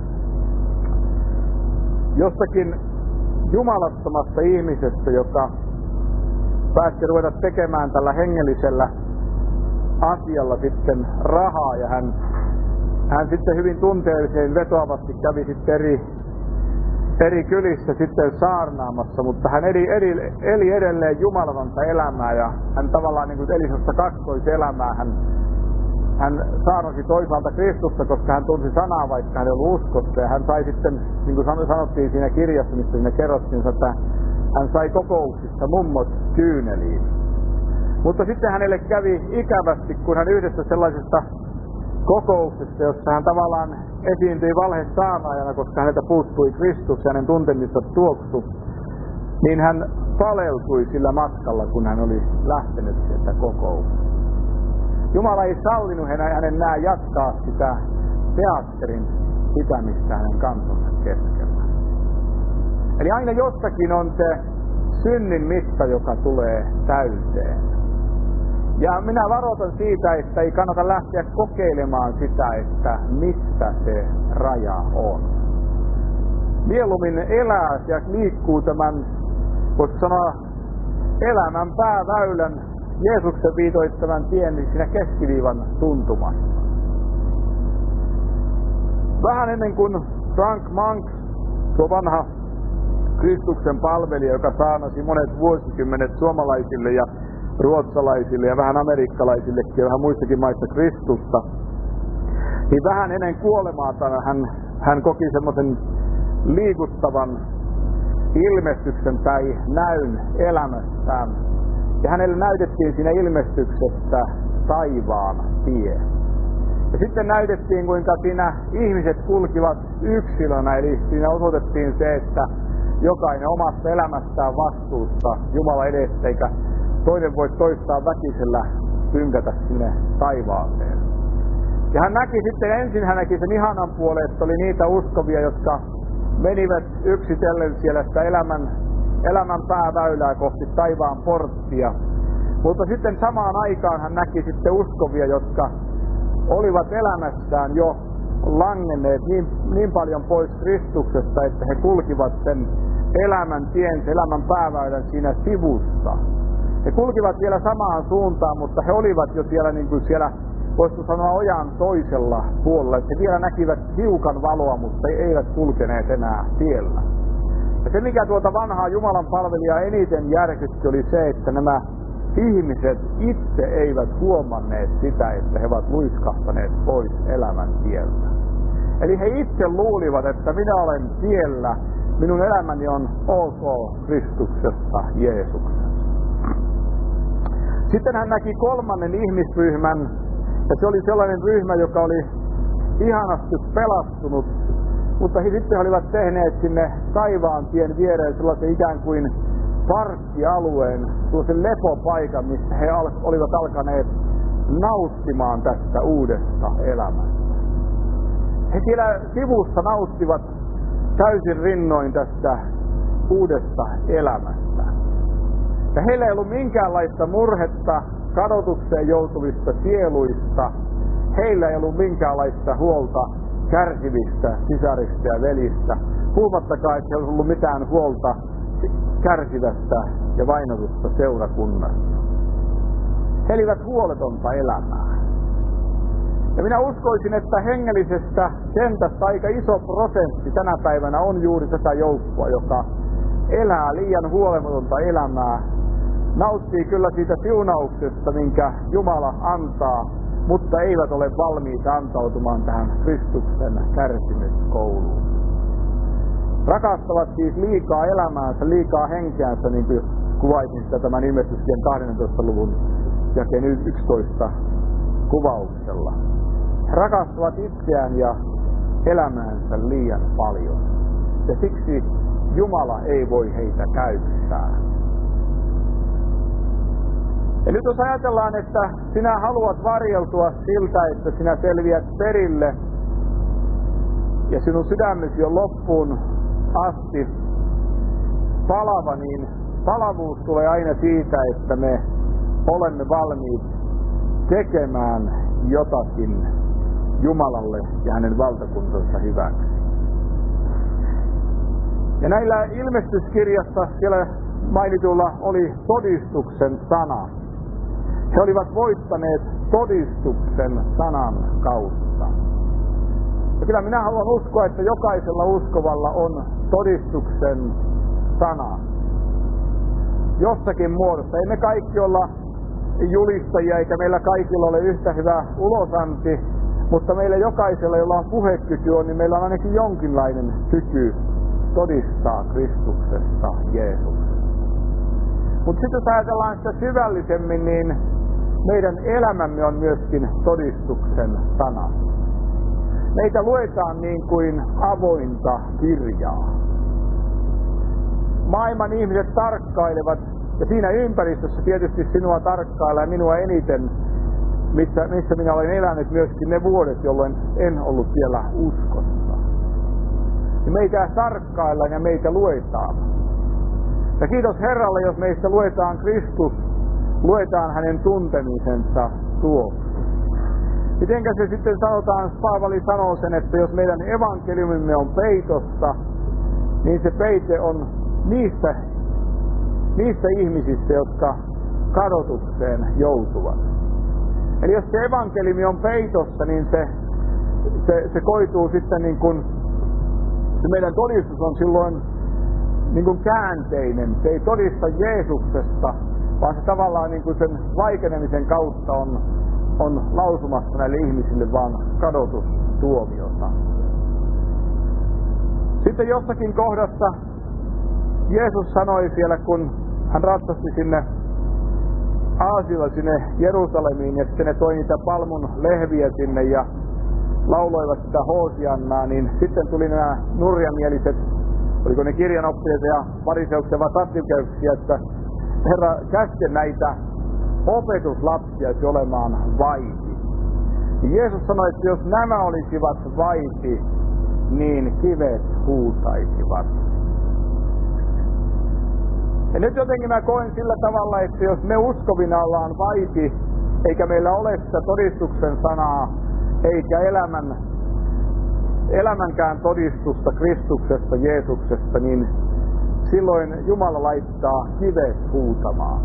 jostakin jumalattomasta ihmisestä, joka päätti ruveta tekemään tällä hengellisellä asialla sitten rahaa ja hän, hän sitten hyvin tunteelliseen vetoavasti kävi sitten eri, eri kylissä sitten saarnaamassa, mutta hän eli, eli, eli edelleen jumalatonta elämää ja hän tavallaan niin kuin eli sellaista kaksoiselämää. Hän, hän saarnasi toisaalta Kristusta, koska hän tunsi sanaa, vaikka hän ei ollut uskossa ja hän sai sitten, niin kuin sanottiin siinä kirjassa, missä siinä kerrottiin, että hän sai kokouksissa mummot kyyneliin. Mutta sitten hänelle kävi ikävästi, kun hän yhdessä sellaisesta kokouksesta, jossa hän tavallaan esiintyi valhesaarnaajana, koska häneltä puuttui Kristus ja hänen tuntemissa tuoksu, niin hän paleltui sillä matkalla, kun hän oli lähtenyt sieltä kokouksesta. Jumala ei sallinut hänen nää jatkaa sitä teatterin pitämistä hänen kansonsa keskellä. Eli aina jostakin on se synnin mitta, joka tulee täyteen. Ja minä varoitan siitä, että ei kannata lähteä kokeilemaan sitä, että missä se raja on. Mieluummin elää ja liikkuu tämän, voisi sanoa, elämän pääväylän, Jeesuksen viitoittavan tien, niin siinä keskiviivan tuntumassa. Vähän ennen kuin Frank Monk, tuo vanha Kristuksen palvelija, joka saarnasi monet vuosikymmenet suomalaisille ja ruotsalaisille ja vähän amerikkalaisillekin ja vähän muissakin maissa Kristusta, niin vähän ennen kuolemaata hän, hän koki semmoisen liikuttavan ilmestyksen tai näyn elämästään. Ja hänelle näytettiin siinä ilmestyksessä taivaan tie. Ja sitten näytettiin, kuinka siinä ihmiset kulkivat yksilönä, eli siinä osoitettiin se, että jokainen omasta elämästään vastuusta Jumala edessä, eikä toinen voi toistaan väkisellä tynkätä sinne taivaaseen. Ja hän näki sitten, ensin hän näki sen ihanan puolen, että oli niitä uskovia, jotka menivät yksitellen siellä sitä elämän, elämän pääväylää kohti taivaan porttia. Mutta sitten samaan aikaan hän näki sitten uskovia, jotka olivat elämässään jo langenneet niin, niin paljon pois Kristuksesta, että he kulkivat sen elämän tien, elämän pääväylän siinä sivussa. He kulkivat vielä samaan suuntaan, mutta he olivat jo siellä, niin kuin siellä voisiko sanoa, ojan toisella puolella. He vielä näkivät hiukan valoa, mutta eivät kulkeneet enää siellä. Ja se, mikä tuota vanhaa Jumalan palvelijaa eniten järkytti, oli se, että nämä ihmiset itse eivät huomanneet sitä, että he ovat luiskahtaneet pois elämän tieltä. Eli he itse luulivat, että minä olen tiellä, minun elämäni on ok Kristuksessa, Jeesuksessa. Sitten hän näki kolmannen ihmisryhmän, ja se oli sellainen ryhmä, joka oli ihanasti pelastunut, mutta he sitten olivat tehneet sinne taivaantien viereen sellaisen ikään kuin parkkialueen, sellaisen lepopaikan, missä he al- olivat alkaneet nauttimaan tästä uudesta elämästä. He siellä sivussa nauttivat täysin rinnoin tästä uudesta elämästä. Ja heillä ei ollut minkäänlaista murhetta kadotukseen joutuvista sieluista. Heillä ei ollut minkäänlaista huolta kärsivistä sisarista ja velistä. Puhumattakaan, että ei olisi ollut mitään huolta kärsivästä ja vainotusta seurakunnasta. He elivät huoletonta elämää. Ja minä uskoisin, että hengellisestä kentästä aika iso prosentti tänä päivänä on juuri tätä joukkoa, joka elää liian huolematonta elämää, nauttii kyllä siitä siunauksesta, minkä Jumala antaa, mutta eivät ole valmiita antautumaan tähän Kristuksen kärsimyskouluun. Rakastavat siis liikaa elämäänsä, liikaa henkeänsä, niin kuin kuvaisin sitä tämän ilmestyskirjan kahdentoista luvun jakeen yksitoista kuvauksella. He rakastavat itseään ja elämäänsä liian paljon. Ja siksi Jumala ei voi heitä käyttää. Ja nyt jos ajatellaan, että sinä haluat varjeltua siltä, että sinä selviät perille ja sinun sydämesi on loppuun asti palava, niin palavuus tulee aina siitä, että me olemme valmiit tekemään jotakin Jumalalle ja hänen valtakuntansa hyväksi. Ja näillä ilmestyskirjassa siellä mainitulla oli todistuksen sana. He olivat voittaneet todistuksen sanan kautta. Ja kyllä minä haluan uskoa, että jokaisella uskovalla on todistuksen sana. Jossakin muodossa. Ei me kaikki olla julistajia, eikä meillä kaikilla ole yhtä hyvä ulosanti, mutta meillä jokaisella, jolla on puhekyky on, niin meillä on ainakin jonkinlainen kyky todistaa Kristuksesta, Jeesuksesta. Mutta sitten jos ajatellaan sitä syvällisemmin, niin meidän elämämme on myöskin todistuksen sana. Meitä luetaan niin kuin avointa kirjaa. Maailman ihmiset tarkkailevat, ja siinä ympäristössä tietysti sinua tarkkaillaan minua eniten, missä, missä minä olen elänyt myöskin ne vuodet, jolloin en ollut vielä uskossa. Ja meitä tarkkaillaan ja meitä luetaan. Ja kiitos Herralle, jos meistä luetaan Kristus, luetaan hänen tuntemisensa tuoksi. Mitenkä se sitten sanotaan, Paavali sanoo sen, että jos meidän evankeliumimme on peitossa, niin se peite on niistä, niistä ihmisistä, jotka kadotukseen joutuvat. Eli jos se evankeliumi on peitossa, niin se, se, se koituu sitten niin kuin, se meidän todistus on silloin niin kuin käänteinen. Se ei todista Jeesuksesta, vaan se tavallaan niin kuin sen vaikenemisen kautta on, on lausumassa näille ihmisille vaan kadotustuomiota. Sitten jossakin kohdassa Jeesus sanoi siellä, kun hän ratsasti sinne aasilla sinne Jerusalemiin ja sitten ne toi niitä palmun lehviä sinne ja lauloivat sitä hoosiannaa, niin sitten tuli nämä nurjamieliset, oliko ne kirjanoppijat ja fariseuksia vai saddukeuksia, että Herra, käske näitä opetuslapsia olemaan vaiti. Jeesus sanoi, että jos nämä olisivat vaiti, niin kivet huutaisivat. Ja nyt jotenkin mä koen sillä tavalla, että jos me uskovina ollaan vaiti, eikä meillä ole sitä todistuksen sanaa, eikä elämän, elämänkään todistusta Kristuksesta, Jeesuksesta, niin silloin Jumala laittaa kivet huutamaan.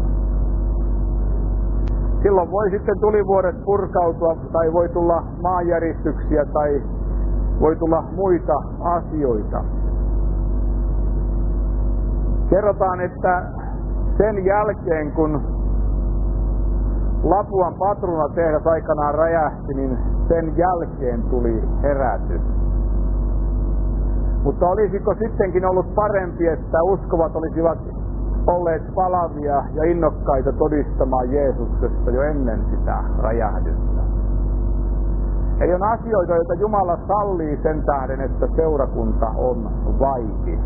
Silloin voi sitten tulivuoret purkautua, tai voi tulla maanjäristyksiä, tai voi tulla muita asioita. Kerrotaan, että sen jälkeen kun Lapuan patruunatehdas aikanaan räjähti, niin sen jälkeen tuli herätys. Mutta olisiko sittenkin ollut parempi, että uskovat olisivat olleet palavia ja innokkaita todistamaan Jeesuksesta jo ennen sitä räjähdystä? Ei on asioita, joita Jumala sallii sen tähden, että seurakunta on vaiti.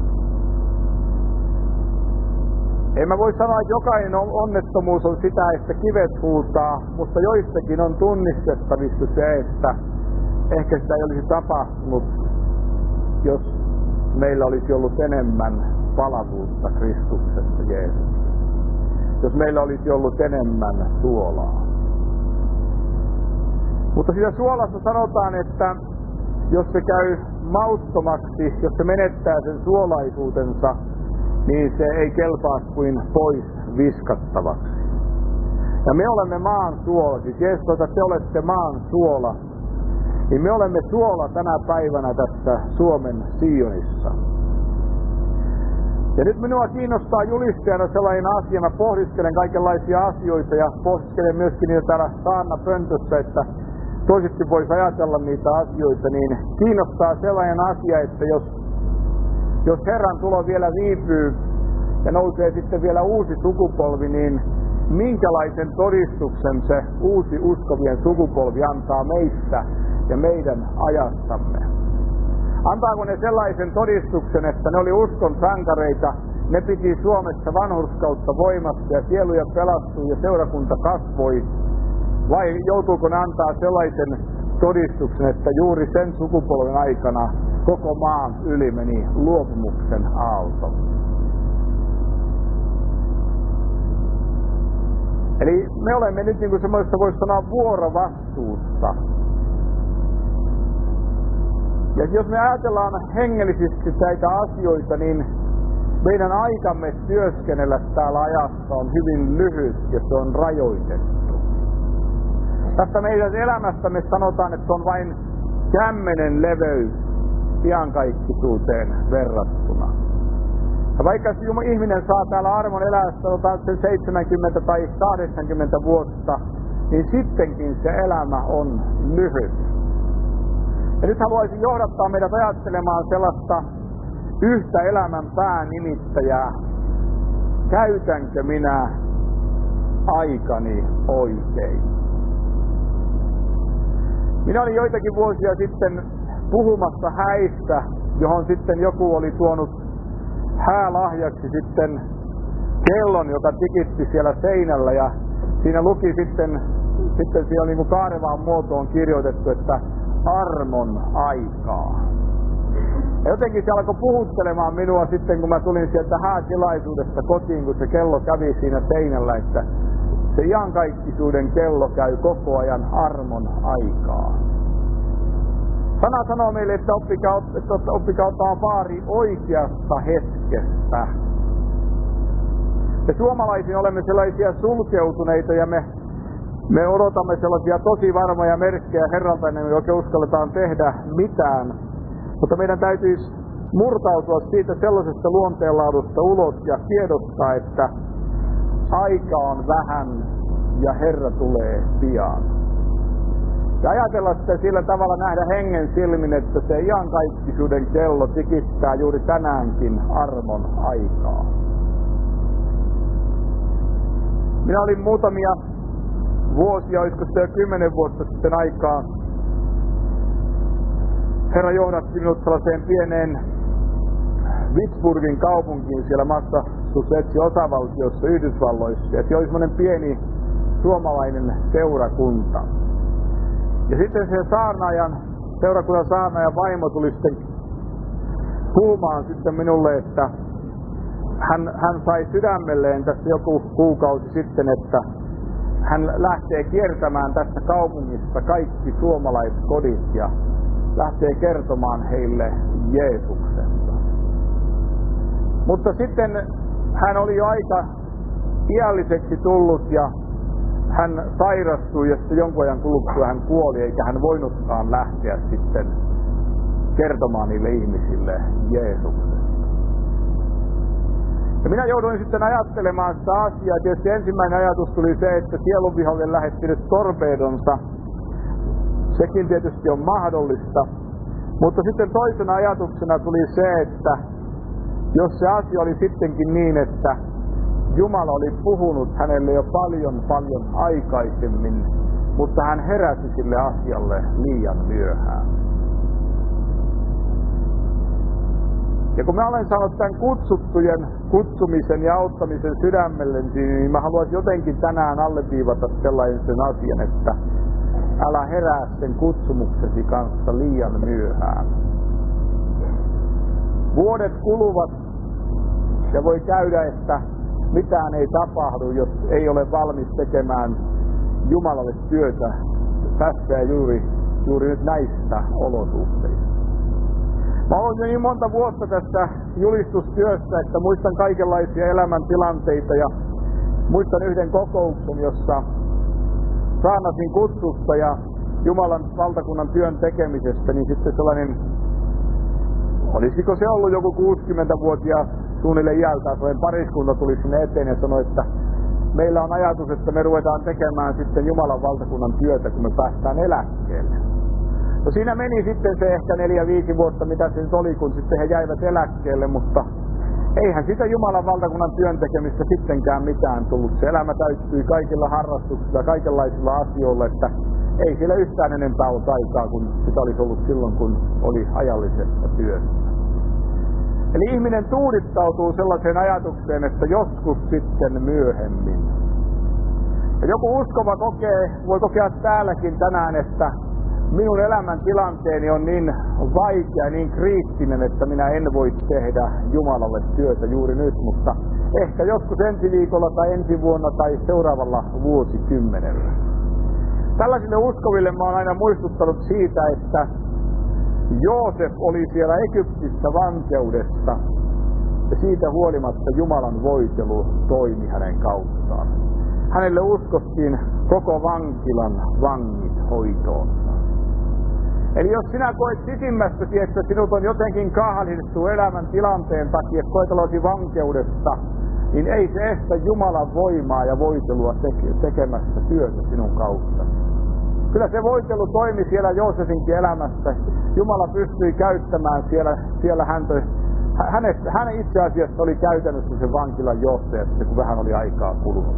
En mä voi sanoa, että jokainen onnettomuus on sitä, että kivet huutaa, mutta joistakin on tunnistettavissa se, että ehkä sitä ei olisi tapahtunut, jos meillä olisi ollut enemmän palavuutta Kristuksessa Jeesuksessa. Jos meillä olisi ollut enemmän suolaa. Mutta siitä suolasta sanotaan, että jos se käy mauttomaksi, jos se menettää sen suolaisuutensa, niin se ei kelpaa kuin pois viskattavaksi. Ja me olemme maan suola, siis Jeesus, että te olette maan suola, niin me olemme suola tänä päivänä tässä Suomen Sionissa. Ja nyt minua kiinnostaa julistajana sellainen asia, mä pohdiskelen kaikenlaisia asioita ja pohdiskelen myöskin niitä täällä saarnapöntössä, että toisetkin voisi ajatella niitä asioita, niin kiinnostaa sellainen asia, että jos Jos Herran tulo vielä viipyy ja nousee sitten vielä uusi sukupolvi, niin minkälaisen todistuksen se uusi uskovien sukupolvi antaa meistä ja meidän ajastamme? Antaako ne sellaisen todistuksen, että ne oli uskon sankareita, ne piti Suomessa vanhurskautta voimassa ja sieluja pelastui ja seurakunta kasvoi? Vai joutuuko ne antaa sellaisen todistuksen, että juuri sen sukupolven aikana koko maan yli meni luopumuksen aalto? Eli me olemme nyt niin kuin semmoista, voisi sanoa, vuorovastuussa. Ja jos me ajatellaan hengellisesti näitä asioita, niin meidän aikamme työskennellä täällä ajassa on hyvin lyhyt ja se on rajoitettu. Tästä meidän elämästämme sanotaan, että se on vain kämmenen leveys iankaikkisuuteen verrattuna. Ja vaikka ihminen saa täällä armon elää, sanotaan sen seitsemänkymmentä tai kahdeksankymmentä vuotta, niin sittenkin se elämä on lyhyt. Ja nyt haluaisin johdattaa meidät ajattelemaan sellaista yhtä elämän päänimittäjää. Käytänkö minä aikani oikein? Minä olin joitakin vuosia sitten puhumassa häistä, johon sitten joku oli tuonut häälahjaksi sitten kellon, joka tikitti siellä seinällä, ja siinä luki sitten, sitten siinä oli niin kuin kaarevaan muotoon kirjoitettu, että armon aikaa. Ja jotenkin se alkoi puhuttelemaan minua sitten, kun mä tulin sieltä häätilaisuudesta kotiin, kun se kello kävi siinä seinällä, että se iankaikkisuuden kello käy koko ajan armon aikaa. Sana sanoo meille, että oppikaa, että oppikaa ottaa vaari oikeasta hetkestä. Me suomalaisia olemme sellaisia sulkeutuneita ja me, me odotamme sellaisia tosi varmoja merkkejä Herralta, ennen kuin oikein uskalletaan tehdä mitään. Mutta meidän täytyisi murtautua siitä sellaisesta luonteenlaadusta ulos ja tiedostaa, että aika on vähän ja Herra tulee pian. Ja ajatella sitä sillä tavalla, nähdä hengen silmin, että se iankaikkisuuden kello tikittää juuri tänäänkin armon aikaa. Minä olin muutamia vuosia, olisiko se jo kymmenen vuotta sitten aikaa. Herra johdatti minut sellaiseen pieneen Pittsburghin kaupunkiin siellä Massachusettsin osavaltiossa Yhdysvalloissa. Ja siellä oli semmoinen pieni suomalainen seurakunta. Ja sitten se saarnaajan, seurakunnan saarnaajan vaimo tuli sitten puhumaan sitten minulle, että hän, hän sai sydämelleen tässä joku kuukausi sitten, että hän lähtee kiertämään tästä kaupungista kaikki suomalaiskodit ja lähtee kertomaan heille Jeesuksesta. Mutta sitten hän oli jo aika iälliseksi tullut ja hän sairastui ja sitten jonkun ajan kuluttua hän kuoli, eikä hän voinutkaan lähteä sitten kertomaan niille ihmisille Jeesuksesta. Ja minä jouduin sitten ajattelemaan sitä asiaa. Tietysti ensimmäinen ajatus tuli se, että sielunvihollinen lähetti nyt torpedonsa. Sekin tietysti on mahdollista. Mutta sitten toisena ajatuksena tuli se, että jos se asia oli sittenkin niin, että Jumala oli puhunut hänelle jo paljon paljon aikaisemmin, mutta hän heräsi sille asialle liian myöhään. Ja kun mä olen saanut tämän kutsuttujen kutsumisen ja auttamisen sydämelle, niin mä haluaisin jotenkin tänään alleviivata sellaisen asian, että älä herää sen kutsumuksesi kanssa liian myöhään. Vuodet kuluvat ja voi käydä, että mitään ei tapahdu, jos ei ole valmis tekemään Jumalalle työtä tässä ja juuri, juuri nyt näistä olosuhteista. Mä olen jo niin monta vuotta tässä julistustyössä, että muistan kaikenlaisia elämäntilanteita ja muistan yhden kokouksen, jossa saanasin kutsusta ja Jumalan valtakunnan työn tekemisestä, niin sitten sellainen, olisiko se ollut joku kuusikymmentävuotias suunnilleen iältään, sellainen pariskunta tuli sinne eteen ja sanoi, että meillä on ajatus, että me ruvetaan tekemään sitten Jumalan valtakunnan työtä, kun me päästään eläkkeelle. No siinä meni sitten se ehkä neljä, viisi vuotta, mitä se nyt oli, kun sitten he jäivät eläkkeelle, mutta eihän sitä Jumalan valtakunnan työn tekemistä sittenkään mitään tullut. Se elämä täyttyi kaikilla harrastuksilla, kaikenlaisilla asioilla, että ei siellä yhtään enempää ollut aikaa, kun sitä olisi ollut silloin, kun oli ajallisessa työssä. Eli ihminen tuudittautuu sellaiseen ajatukseen, että joskus sitten myöhemmin. Ja joku uskova kokee, voi kokea täälläkin tänään, että minun elämäntilanteeni on niin vaikea, niin kriittinen, että minä en voi tehdä Jumalalle työtä juuri nyt, mutta ehkä joskus ensi viikolla tai ensi vuonna tai seuraavalla vuosikymmenellä. Tällaisille uskoville mä oon aina muistuttanut siitä, että Joosef oli siellä Egyptissä vankeudessa ja siitä huolimatta Jumalan voitelu toimi hänen kauttaan. Hänelle uskottiin koko vankilan vangit hoitoonsa. Eli jos sinä koet sisimmästäsi, että sinut on jotenkin kahlittu elämän tilanteen takia, että koet olevasi vankeudesta, niin ei se estä Jumalan voimaa ja voitelua tekemästä työtä sinun kautta. Kyllä se voitelu toimi siellä Joosefinkin elämässä. Jumala pystyi käyttämään siellä, siellä häntä. Hänestä, hän itse asiassa oli käytännössä sen vankilan johtaja, kun vähän oli aikaa kulunut.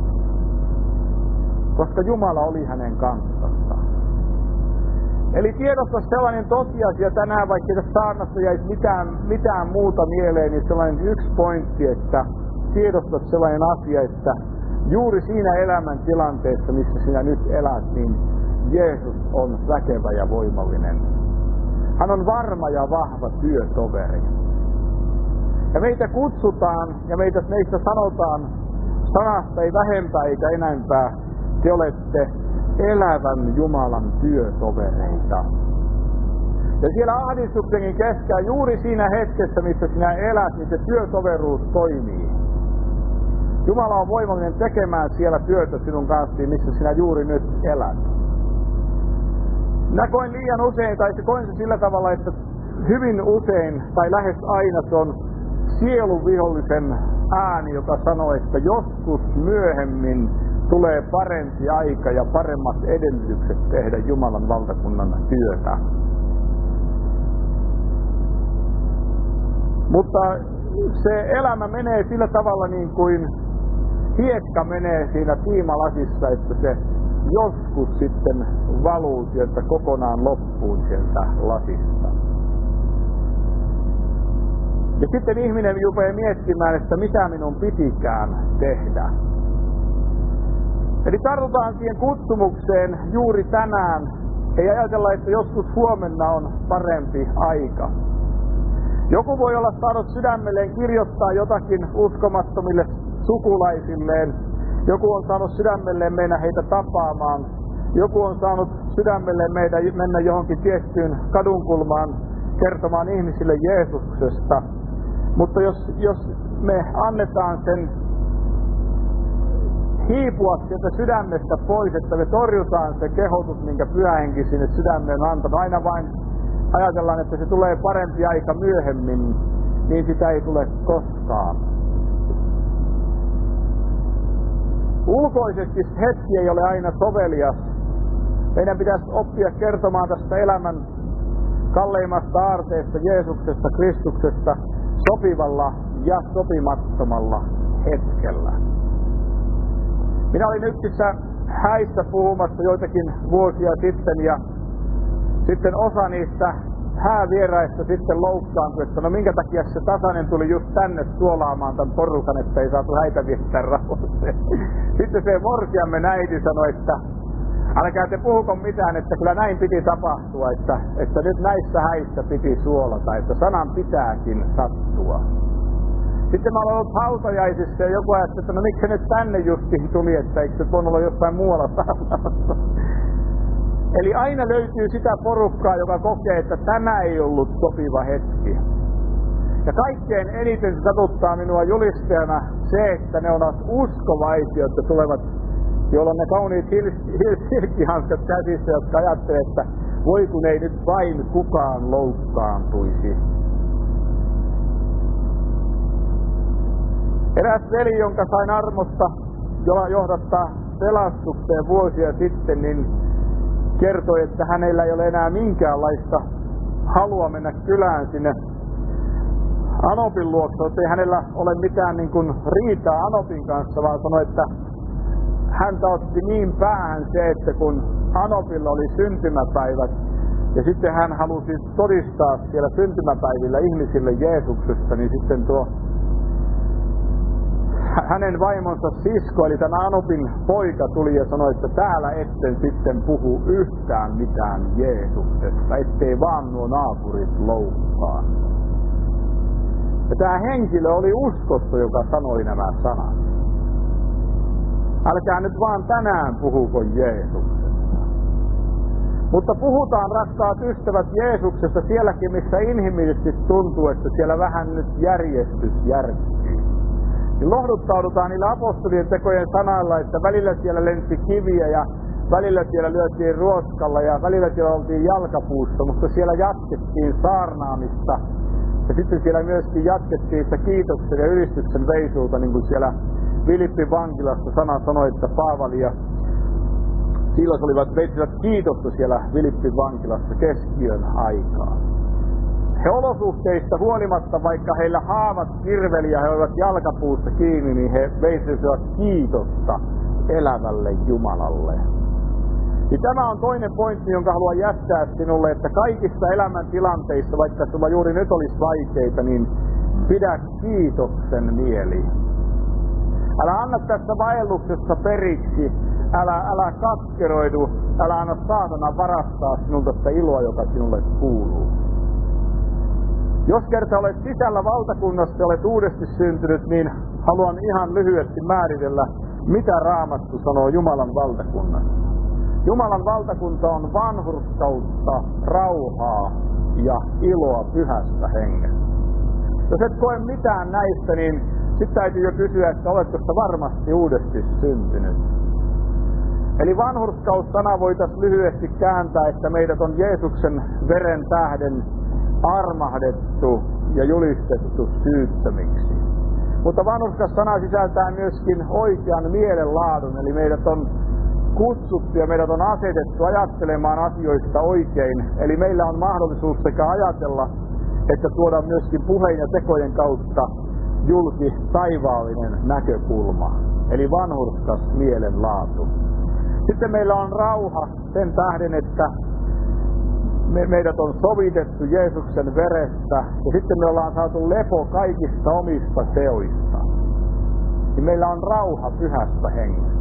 Koska Jumala oli hänen kanssaan. Eli tiedosta sellainen tosiasia tänään, vaikka tässä saarnassa jäisi mitään, mitään muuta mieleen, niin sellainen yksi pointti, että tiedostat sellainen asia, että juuri siinä elämän tilanteessa, missä sinä nyt elät, niin Jeesus on väkevä ja voimallinen. Hän on varma ja vahva työtoveri. Ja meitä kutsutaan ja meitä, meistä sanotaan sanasta ei vähempää eikä enempää. Te olette elävän Jumalan työtovereita. Ja siellä ahdistuksenkin keskellä, juuri siinä hetkessä, missä sinä elät, niin se työtoveruus toimii. Jumala on voimallinen tekemään siellä työtä sinun kanssasi, missä sinä juuri nyt elät. Minä koen liian usein, tai se koen se sillä tavalla, että hyvin usein, tai lähes aina se on sielun vihollisen ääni, joka sanoo, että joskus myöhemmin tulee parempi aika ja paremmat edellytykset tehdä Jumalan valtakunnan työtä. Mutta se elämä menee sillä tavalla niin kuin hiekka menee siinä tiimalasissa, että se joskus sitten valuu sieltä kokonaan loppuun sieltä lasista. Ja sitten ihminen rupeaa miettimään, että mitä minun pitikään tehdä. Eli tartutaan siihen kutsumukseen juuri tänään. Ei ajatella, että joskus huomenna on parempi aika. Joku voi olla saanut sydämelleen kirjoittaa jotakin uskomattomille sukulaisilleen. Joku on saanut sydämelleen mennä heitä tapaamaan. Joku on saanut sydämelleen meitä mennä johonkin tiettyyn kadunkulmaan kertomaan ihmisille Jeesuksesta. Mutta jos, jos me annetaan sen hiipua sieltä sydämestä pois, että me torjutaan se kehotus, minkä Pyhä Henki sinne sydämeen on antanut, aina vain ajatellaan, että se tulee parempi aika myöhemmin, niin sitä ei tule koskaan. Ulkoisesti hetki ei ole aina sovelias. Meidän pitäisi oppia kertomaan tästä elämän kalleimmasta aarteesta, Jeesuksesta, Kristuksesta, sopivalla ja sopimattomalla hetkellä. Minä olin yksissä häissä puhumassa joitakin vuosia sitten, ja sitten osa niistä häävieraista sitten loukkaantui, että no minkä takia se Tasanen tuli just tänne suolaamaan tämän porukan, että ei saatu häitä viettää rauhassa. Sitten se morsiamme äiti sanoi, että älkää te puhuko mitään, että kyllä näin piti tapahtua, että, että nyt näissä häissä piti suolata, että sanan pitääkin sattua. Sitten mä olen ollut hautajaisissa ja joku ajatteli, että no miksi se nyt tänne justiin tuli, että eikö se voinut olla jossain muualla saamassa. Eli aina löytyy sitä porukkaa, joka kokee, että tämä ei ollut sopiva hetki. Ja kaikkein eniten satuttaa minua julistajana se, että ne on uskovaisia, jotka tulevat, joilla on ne kauniit silkkihanskat käsissä, jotka ajattelee, että voi kun ei nyt vain kukaan loukkaantuisi. Eräs veli, jonka sain armosta johdattaa pelastukseen vuosia sitten, niin kertoi, että hänellä ei ole enää minkäänlaista halua mennä kylään sinne Anopin luokse, että ei hänellä ole mitään niin kuin riitaa Anopin kanssa, vaan sanoi, että häntä otti niin päähän se, että kun Anopilla oli syntymäpäivät, ja sitten hän halusi todistaa siellä syntymäpäivillä ihmisille Jeesuksesta, niin sitten tuo hänen vaimonsa sisko, eli tämä Anopin poika, tuli ja sanoi, että täällä etten sitten puhu yhtään mitään Jeesuksesta, ettei vaan nuo naapurit loukkaa. Ja tämä henkilö oli uskossa, joka sanoi nämä sanat. Älkää nyt vaan tänään puhuko Jeesuksesta. Mutta puhutaan, rakkaat ystävät, Jeesuksesta sielläkin, missä inhimillisesti tuntuu, että siellä vähän nyt järjestys järkkyy. Niin lohduttaudutaan niillä apostolien tekojen sanalla, että välillä siellä lensi kiviä ja välillä siellä lyötiin ruoskalla ja välillä siellä oltiin jalkapuussa, mutta siellä jatkettiin saarnaamista. Ja sitten siellä myöskin jatkettiin sitä kiitoksen ja ylistyksen veisuuta, niin kuin siellä Filippin vankilassa sana sanoi, että Paavali ja Siilas olivat veitsivät kiitosta siellä Filippin vankilassa keskiyön aikaa. He olosuhteista huolimatta, vaikka heillä haavat kirveli ja he olivat jalkapuussa kiinni, niin he veisivät kiitosta elävälle Jumalalle. Ja tämä on toinen pointti, jonka haluan jättää sinulle, että kaikissa elämäntilanteissa, vaikka sulla juuri nyt olisi vaikeita, niin pidä kiitoksen mieli. Älä anna tässä vaelluksessa periksi, älä, älä katkeroidu, älä anna saatana varastaa sinulta sitä iloa, joka sinulle kuuluu. Jos kerta olet sisällä valtakunnassa ja olet uudesti syntynyt, niin haluan ihan lyhyesti määritellä, mitä Raamattu sanoo Jumalan valtakunnasta. Jumalan valtakunta on vanhurskautta, rauhaa ja iloa pyhästä hengestä. Jos et koe mitään näistä, niin sitten täytyy jo kysyä, että oletko sitä varmasti uudesti syntynyt. Eli vanhurskaus-sana voitaisiin lyhyesti kääntää, että meidät on Jeesuksen veren tähden armahdettu ja julistettu syyttömiksi. Mutta vanhurskas-sana sisältää myöskin oikean mielenlaadun, eli meidät on kutsuttu ja meidät on asetettu ajattelemaan asioista oikein. Eli meillä on mahdollisuus sekä ajatella, että tuoda myöskin puheen ja tekojen kautta julki taivaallinen näkökulma. Eli vanhurskas mielenlaatu. Sitten meillä on rauha sen tähden, että me, meidät on sovitettu Jeesuksen verestä ja sitten me ollaan saatu lepo kaikista omista teoista. Niin meillä on rauha pyhästä hengestä.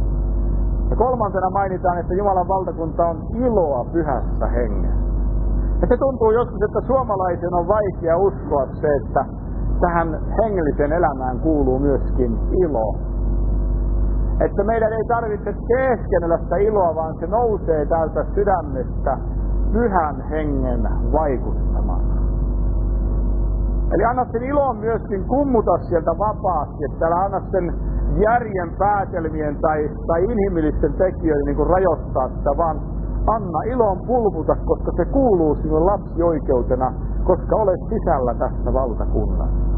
Ja kolmantena mainitaan, että Jumalan valtakunta on iloa pyhässä hengessä. Ja se tuntuu joskus, että suomalaisen on vaikea uskoa se, että tähän hengelliseen elämään kuuluu myöskin ilo. Että meidän ei tarvitse teeskennellä sitä iloa, vaan se nousee täältä sydämestä pyhän hengen vaikuttamana. Eli anna sen ilon myöskin kummuta sieltä vapaasti, että älä anna sen järjen päätelmien tai, tai inhimillisten tekijöiden niin kuin rajoittaa sitä, vaan anna ilon pulputa, koska se kuuluu sinun lapsioikeutena, koska olet sisällä tässä valtakunnassa.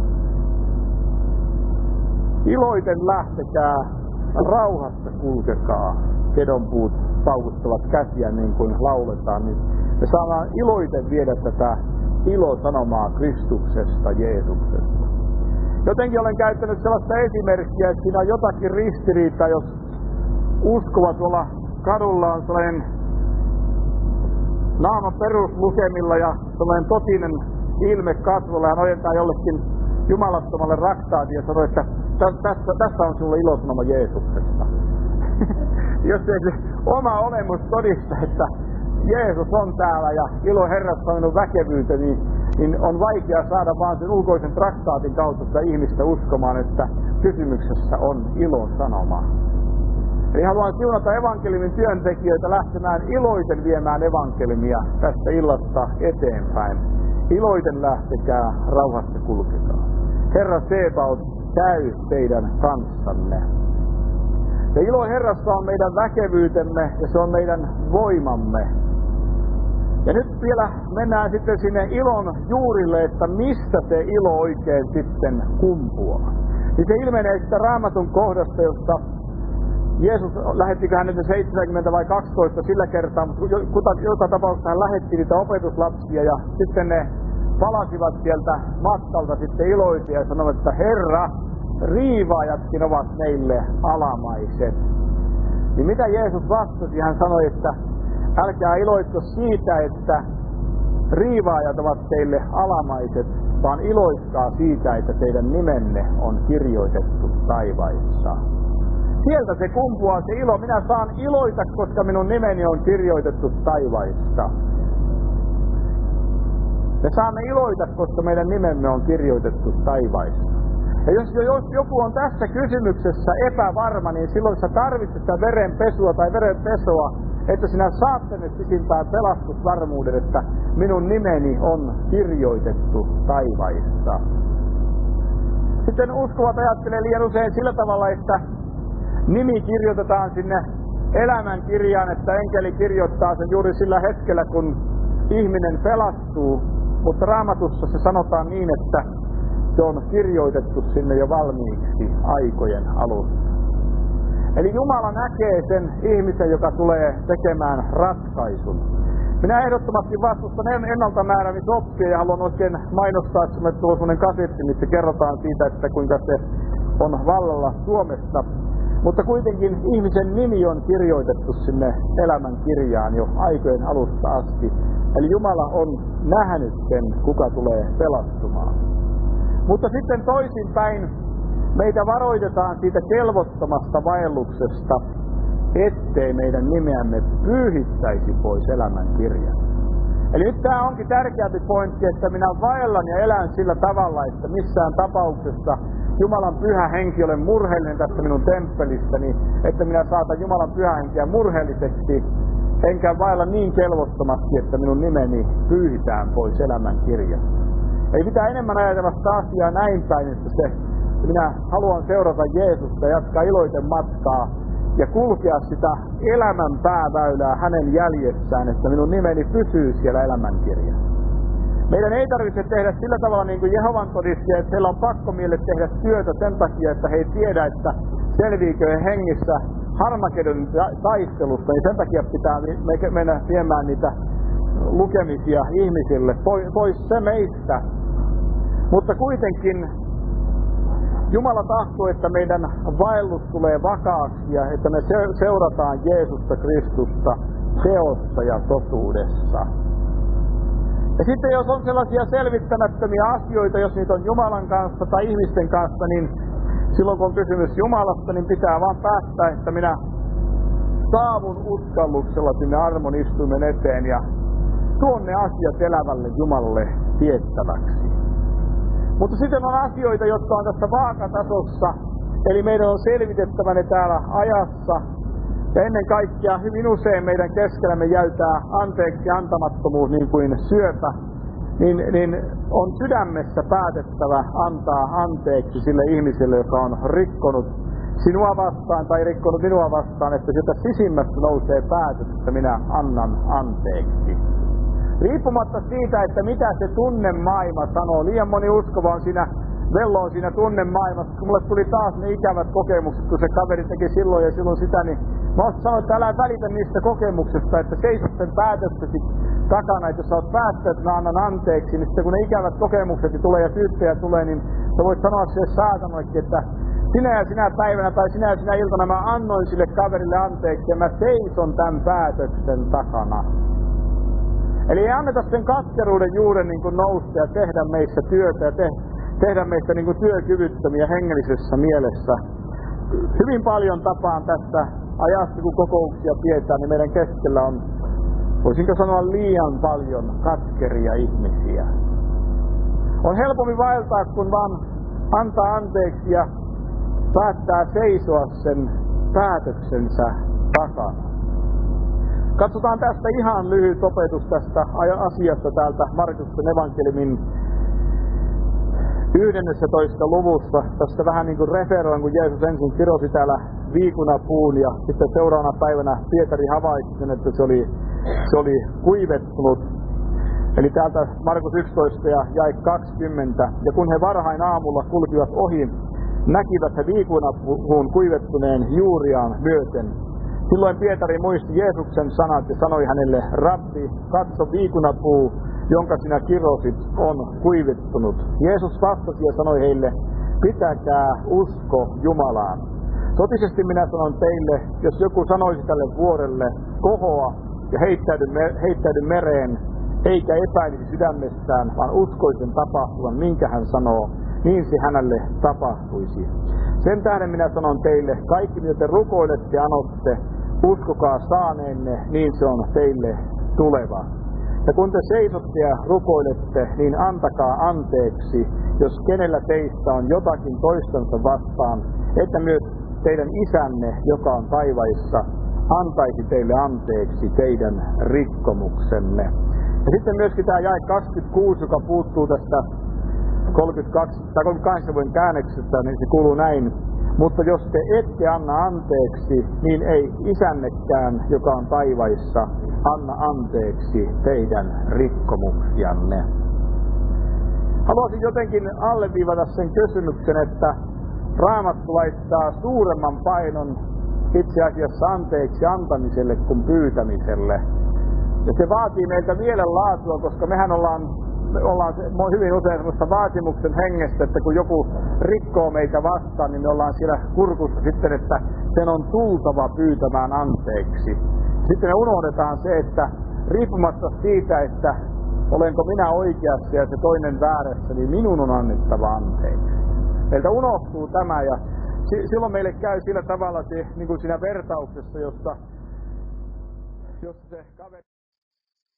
Iloiten lähtekää, rauhassa kulkekaa. Kedonpuut paukuttavat käsiä niin kuin lauletaan, niin me saadaan iloiten viedä tätä ilosanomaa Kristuksesta, Jeesuksesta. Jotenkin olen käyttänyt sellaista esimerkkiä, että siinä on jotakin ristiriitaa, jos uskova tuolla kadulla on sellainen naama peruslukemilla ja sellainen totinen ilme kasvolla ja ojentaa jollekin jumalattomalle raktaatin ja sanoo, että tässä, tässä on sulle ilosanoma Jeesuksesta. Jos ei se oma olemus todista, että Jeesus on täällä ja ilo Herrasta on minun väkevyyteni, niin, niin on vaikea saada vaan sen ulkoisen traktaatin kautta sitä ihmistä uskomaan, että kysymyksessä on ilon sanoma. Eli haluan siunata evankeliumin työntekijöitä lähtemään iloiten viemään evankeliumia tästä illasta eteenpäin. Iloiten lähtekää, rauhassa kulkekaa. Herra Sebaot käy teidän kanssanne. Ja ilo Herrassa on meidän väkevyytemme ja se on meidän voimamme. Ja nyt vielä mennään sitten sinne ilon juurille, että mistä se ilo oikein sitten kumpuaa. Niin se ilmenee sitä Raamatun kohdasta, josta Jeesus, lähettikö hän nyt seitsemänkymmentä vai kaksitoista sillä kertaa, mutta joka tapauksessa hän lähetti niitä opetuslapsia ja sitten ne palasivat sieltä matkalta sitten iloisia ja sanoivat, että Herra, riivaajatkin ovat meille alamaiset. Niin mitä Jeesus vastasi? Hän sanoi, että älkää iloitko siitä, että riivaajat ovat teille alamaiset, vaan iloitkaa siitä, että teidän nimenne on kirjoitettu taivaissa. Sieltä se kumpuaa se ilo. Minä saan iloita, koska minun nimeni on kirjoitettu taivaissa. Me saamme iloita, koska meidän nimemme on kirjoitettu taivaissa. Ja jos, jos joku on tässä kysymyksessä epävarma, niin silloin sä tarvitset sitä verenpesua tai verenpesoa, että sinä saat tänne sisimpään pelastusvarmuuden, että minun nimeni on kirjoitettu taivaissa. Sitten uskovat ajattelee liian usein sillä tavalla, että nimi kirjoitetaan sinne elämän kirjaan, että enkeli kirjoittaa sen juuri sillä hetkellä, kun ihminen pelastuu. Mutta Raamatussa se sanotaan niin, että se on kirjoitettu sinne jo valmiiksi aikojen alusta. Eli Jumala näkee sen ihmisen, joka tulee tekemään ratkaisun. Minä ehdottomasti vastustan ennaltamääräämisoppia ja haluan oikein mainostaa, että me tuolla sellainen kasetti, missä kerrotaan siitä, että kuinka se on vallalla Suomessa. Mutta kuitenkin ihmisen nimi on kirjoitettu sinne elämän kirjaan jo aikojen alusta asti. Eli Jumala on nähnyt sen, kuka tulee pelastumaan. Mutta sitten toisinpäin meitä varoitetaan siitä kelvottomasta vaelluksesta, ettei meidän nimeämme pyyhittäisi pois elämän kirjasta. Eli nyt tämä onkin tärkeämpi pointti, että minä vaellan ja elän sillä tavalla, että missään tapauksessa Jumalan pyhä henki ole murheellinen tässä minun temppelistäni, että minä saatan Jumalan pyhä henkeä murheelliseksi, enkä vaella niin kelvottomasti, että minun nimeni pyyhitään pois elämän kirjasta. Ei pitää enemmän ajatella sitä asiaa näin päin, että se, minä haluan seurata Jeesusta ja jatkaa iloiten matkaa ja kulkea sitä elämän pääväylää hänen jäljessään, että minun nimeni pysyy siellä elämänkirjassa. Meidän ei tarvitse tehdä sillä tavalla niin kuin Jehovan todistajat, että heillä on pakko mielle tehdä työtä sen takia, että he ei tiedä, että selviikö he hengissä Harmageddon taistelusta, niin sen takia pitää mennä viemään niitä lukemisia ihmisille, pois se meistä. Mutta kuitenkin Jumala tahtoo, että meidän vaellus tulee vakaaksi ja että me seurataan Jeesusta Kristusta teossa ja totuudessa. Ja sitten jos on sellaisia selvittämättömiä asioita, jos niitä on Jumalan kanssa tai ihmisten kanssa, niin silloin kun on kysymys Jumalasta, niin pitää vaan päättää, että minä saavun uskalluksella sinne armon istuimen eteen ja tuon ne asiat elävälle Jumalalle tiettäväksi. Mutta sitten on asioita, jotka on tässä vaakatasossa, eli meidän on selvitettävä ne täällä ajassa. Ja ennen kaikkea hyvin usein meidän keskellämme jäytää anteeksi antamattomuus niin kuin syöpä, niin, niin on sydämessä päätettävä antaa anteeksi sille ihmiselle, joka on rikkonut sinua vastaan tai rikkonut minua vastaan, että sieltä sisimmästä nousee päätös, että minä annan anteeksi. Riippumatta siitä, että mitä se tunnemaailma sanoo, liian moni uskova on siinä, velloo siinä tunnemaailmassa. Kun mulle tuli taas ne ikävät kokemukset, kun se kaveri teki silloin ja silloin sitä, niin mä oon sanonut, että älä välitä niistä kokemuksista, että seisot sen päätöksesi takana, että jos sä oot päättänyt, että mä annan anteeksi, niin sitten kun ne ikävät kokemukset tulee ja syyttäjä tulee, niin sä voit sanoa sille saatanollekin, että sinä ja sinä päivänä tai sinä ja sinä iltana mä annoin sille kaverille anteeksi ja mä seison tämän päätöksen takana. Eli ei anneta sen katkeruuden juuri niin kuin nousta ja tehdä meissä työtä ja te, tehdä meistä niin kuin työkyvyttömiä hengellisessä mielessä. Hyvin paljon tapaan tästä ajasta, kun kokouksia pidetään, niin meidän keskellä on, voisinko sanoa, liian paljon katkeria ihmisiä. On helpommin vaeltaa, kun vaan antaa anteeksi ja päättää seisoa sen päätöksensä takana. Katsotaan tästä ihan lyhyt opetus tästä asiasta täältä Markuksen evankeliumin yhdennessätoista luvussa. Tästä vähän niin kuin referoin, kun Jeesus ensin kirosi täällä viikunapuun ja sitten seuraavana päivänä Pietari havaitsi sen, että se oli, se oli kuivettunut. Eli täältä Markus yksitoista ja jae kaksikymmentä. Ja kun he varhain aamulla kulkivat ohi, näkivät he viikunapuun kuivettuneen juuriaan myöten. Silloin Pietari muisti Jeesuksen sanat ja sanoi hänelle, Rabbi, katso viikunapuu, jonka sinä kirosit, on kuivittunut. Jeesus vastasi ja sanoi heille, pitäkää usko Jumalaan. Totisesti minä sanon teille, jos joku sanoisi tälle vuorelle, kohoa ja heittäydy, heittäydy mereen, eikä epäilisi sydämessään, vaan uskoisen tapahtuvan, minkä hän sanoo, niin se hänelle tapahtuisi. Sen tähden minä sanon teille, kaikki mitä te rukoilette ja anotte, uskokaa saaneenne, niin se on teille tuleva. Ja kun te seisotte ja rukoilette, niin antakaa anteeksi, jos kenellä teistä on jotakin toistansa vastaan, että myös teidän isänne, joka on taivaissa, antaisi teille anteeksi teidän rikkomuksenne. Ja sitten myöskin tämä jae kaksikymmentäkuusi, joka puuttuu tästä kolmekymmentäkaksi, tai kolmekymmentäkahdeksan vuoden käännöksestä, niin se kuuluu näin. Mutta jos te ette anna anteeksi, niin ei isännekään, joka on taivaissa, anna anteeksi teidän rikkomuksianne. Haluaisin jotenkin alleviivata sen kysymyksen, että Raamattu laittaa suuremman painon itse asiassa anteeksi antamiselle kuin pyytämiselle. Ja se vaatii meiltä vielä laatua, koska mehän ollaan Me ollaan hyvin usein sellaista vaatimuksen hengestä, että kun joku rikkoo meitä vastaan, niin me ollaan siellä kurkussa sitten, että sen on tultava pyytämään anteeksi. Sitten me unohdetaan se, että riippumatta siitä, että olenko minä oikeassa ja se toinen väärässä, niin minun on annettava anteeksi. Meiltä unohtuu tämä ja silloin meille käy sillä tavalla, niin kuin siinä vertauksessa, jossa, jossa se kaveri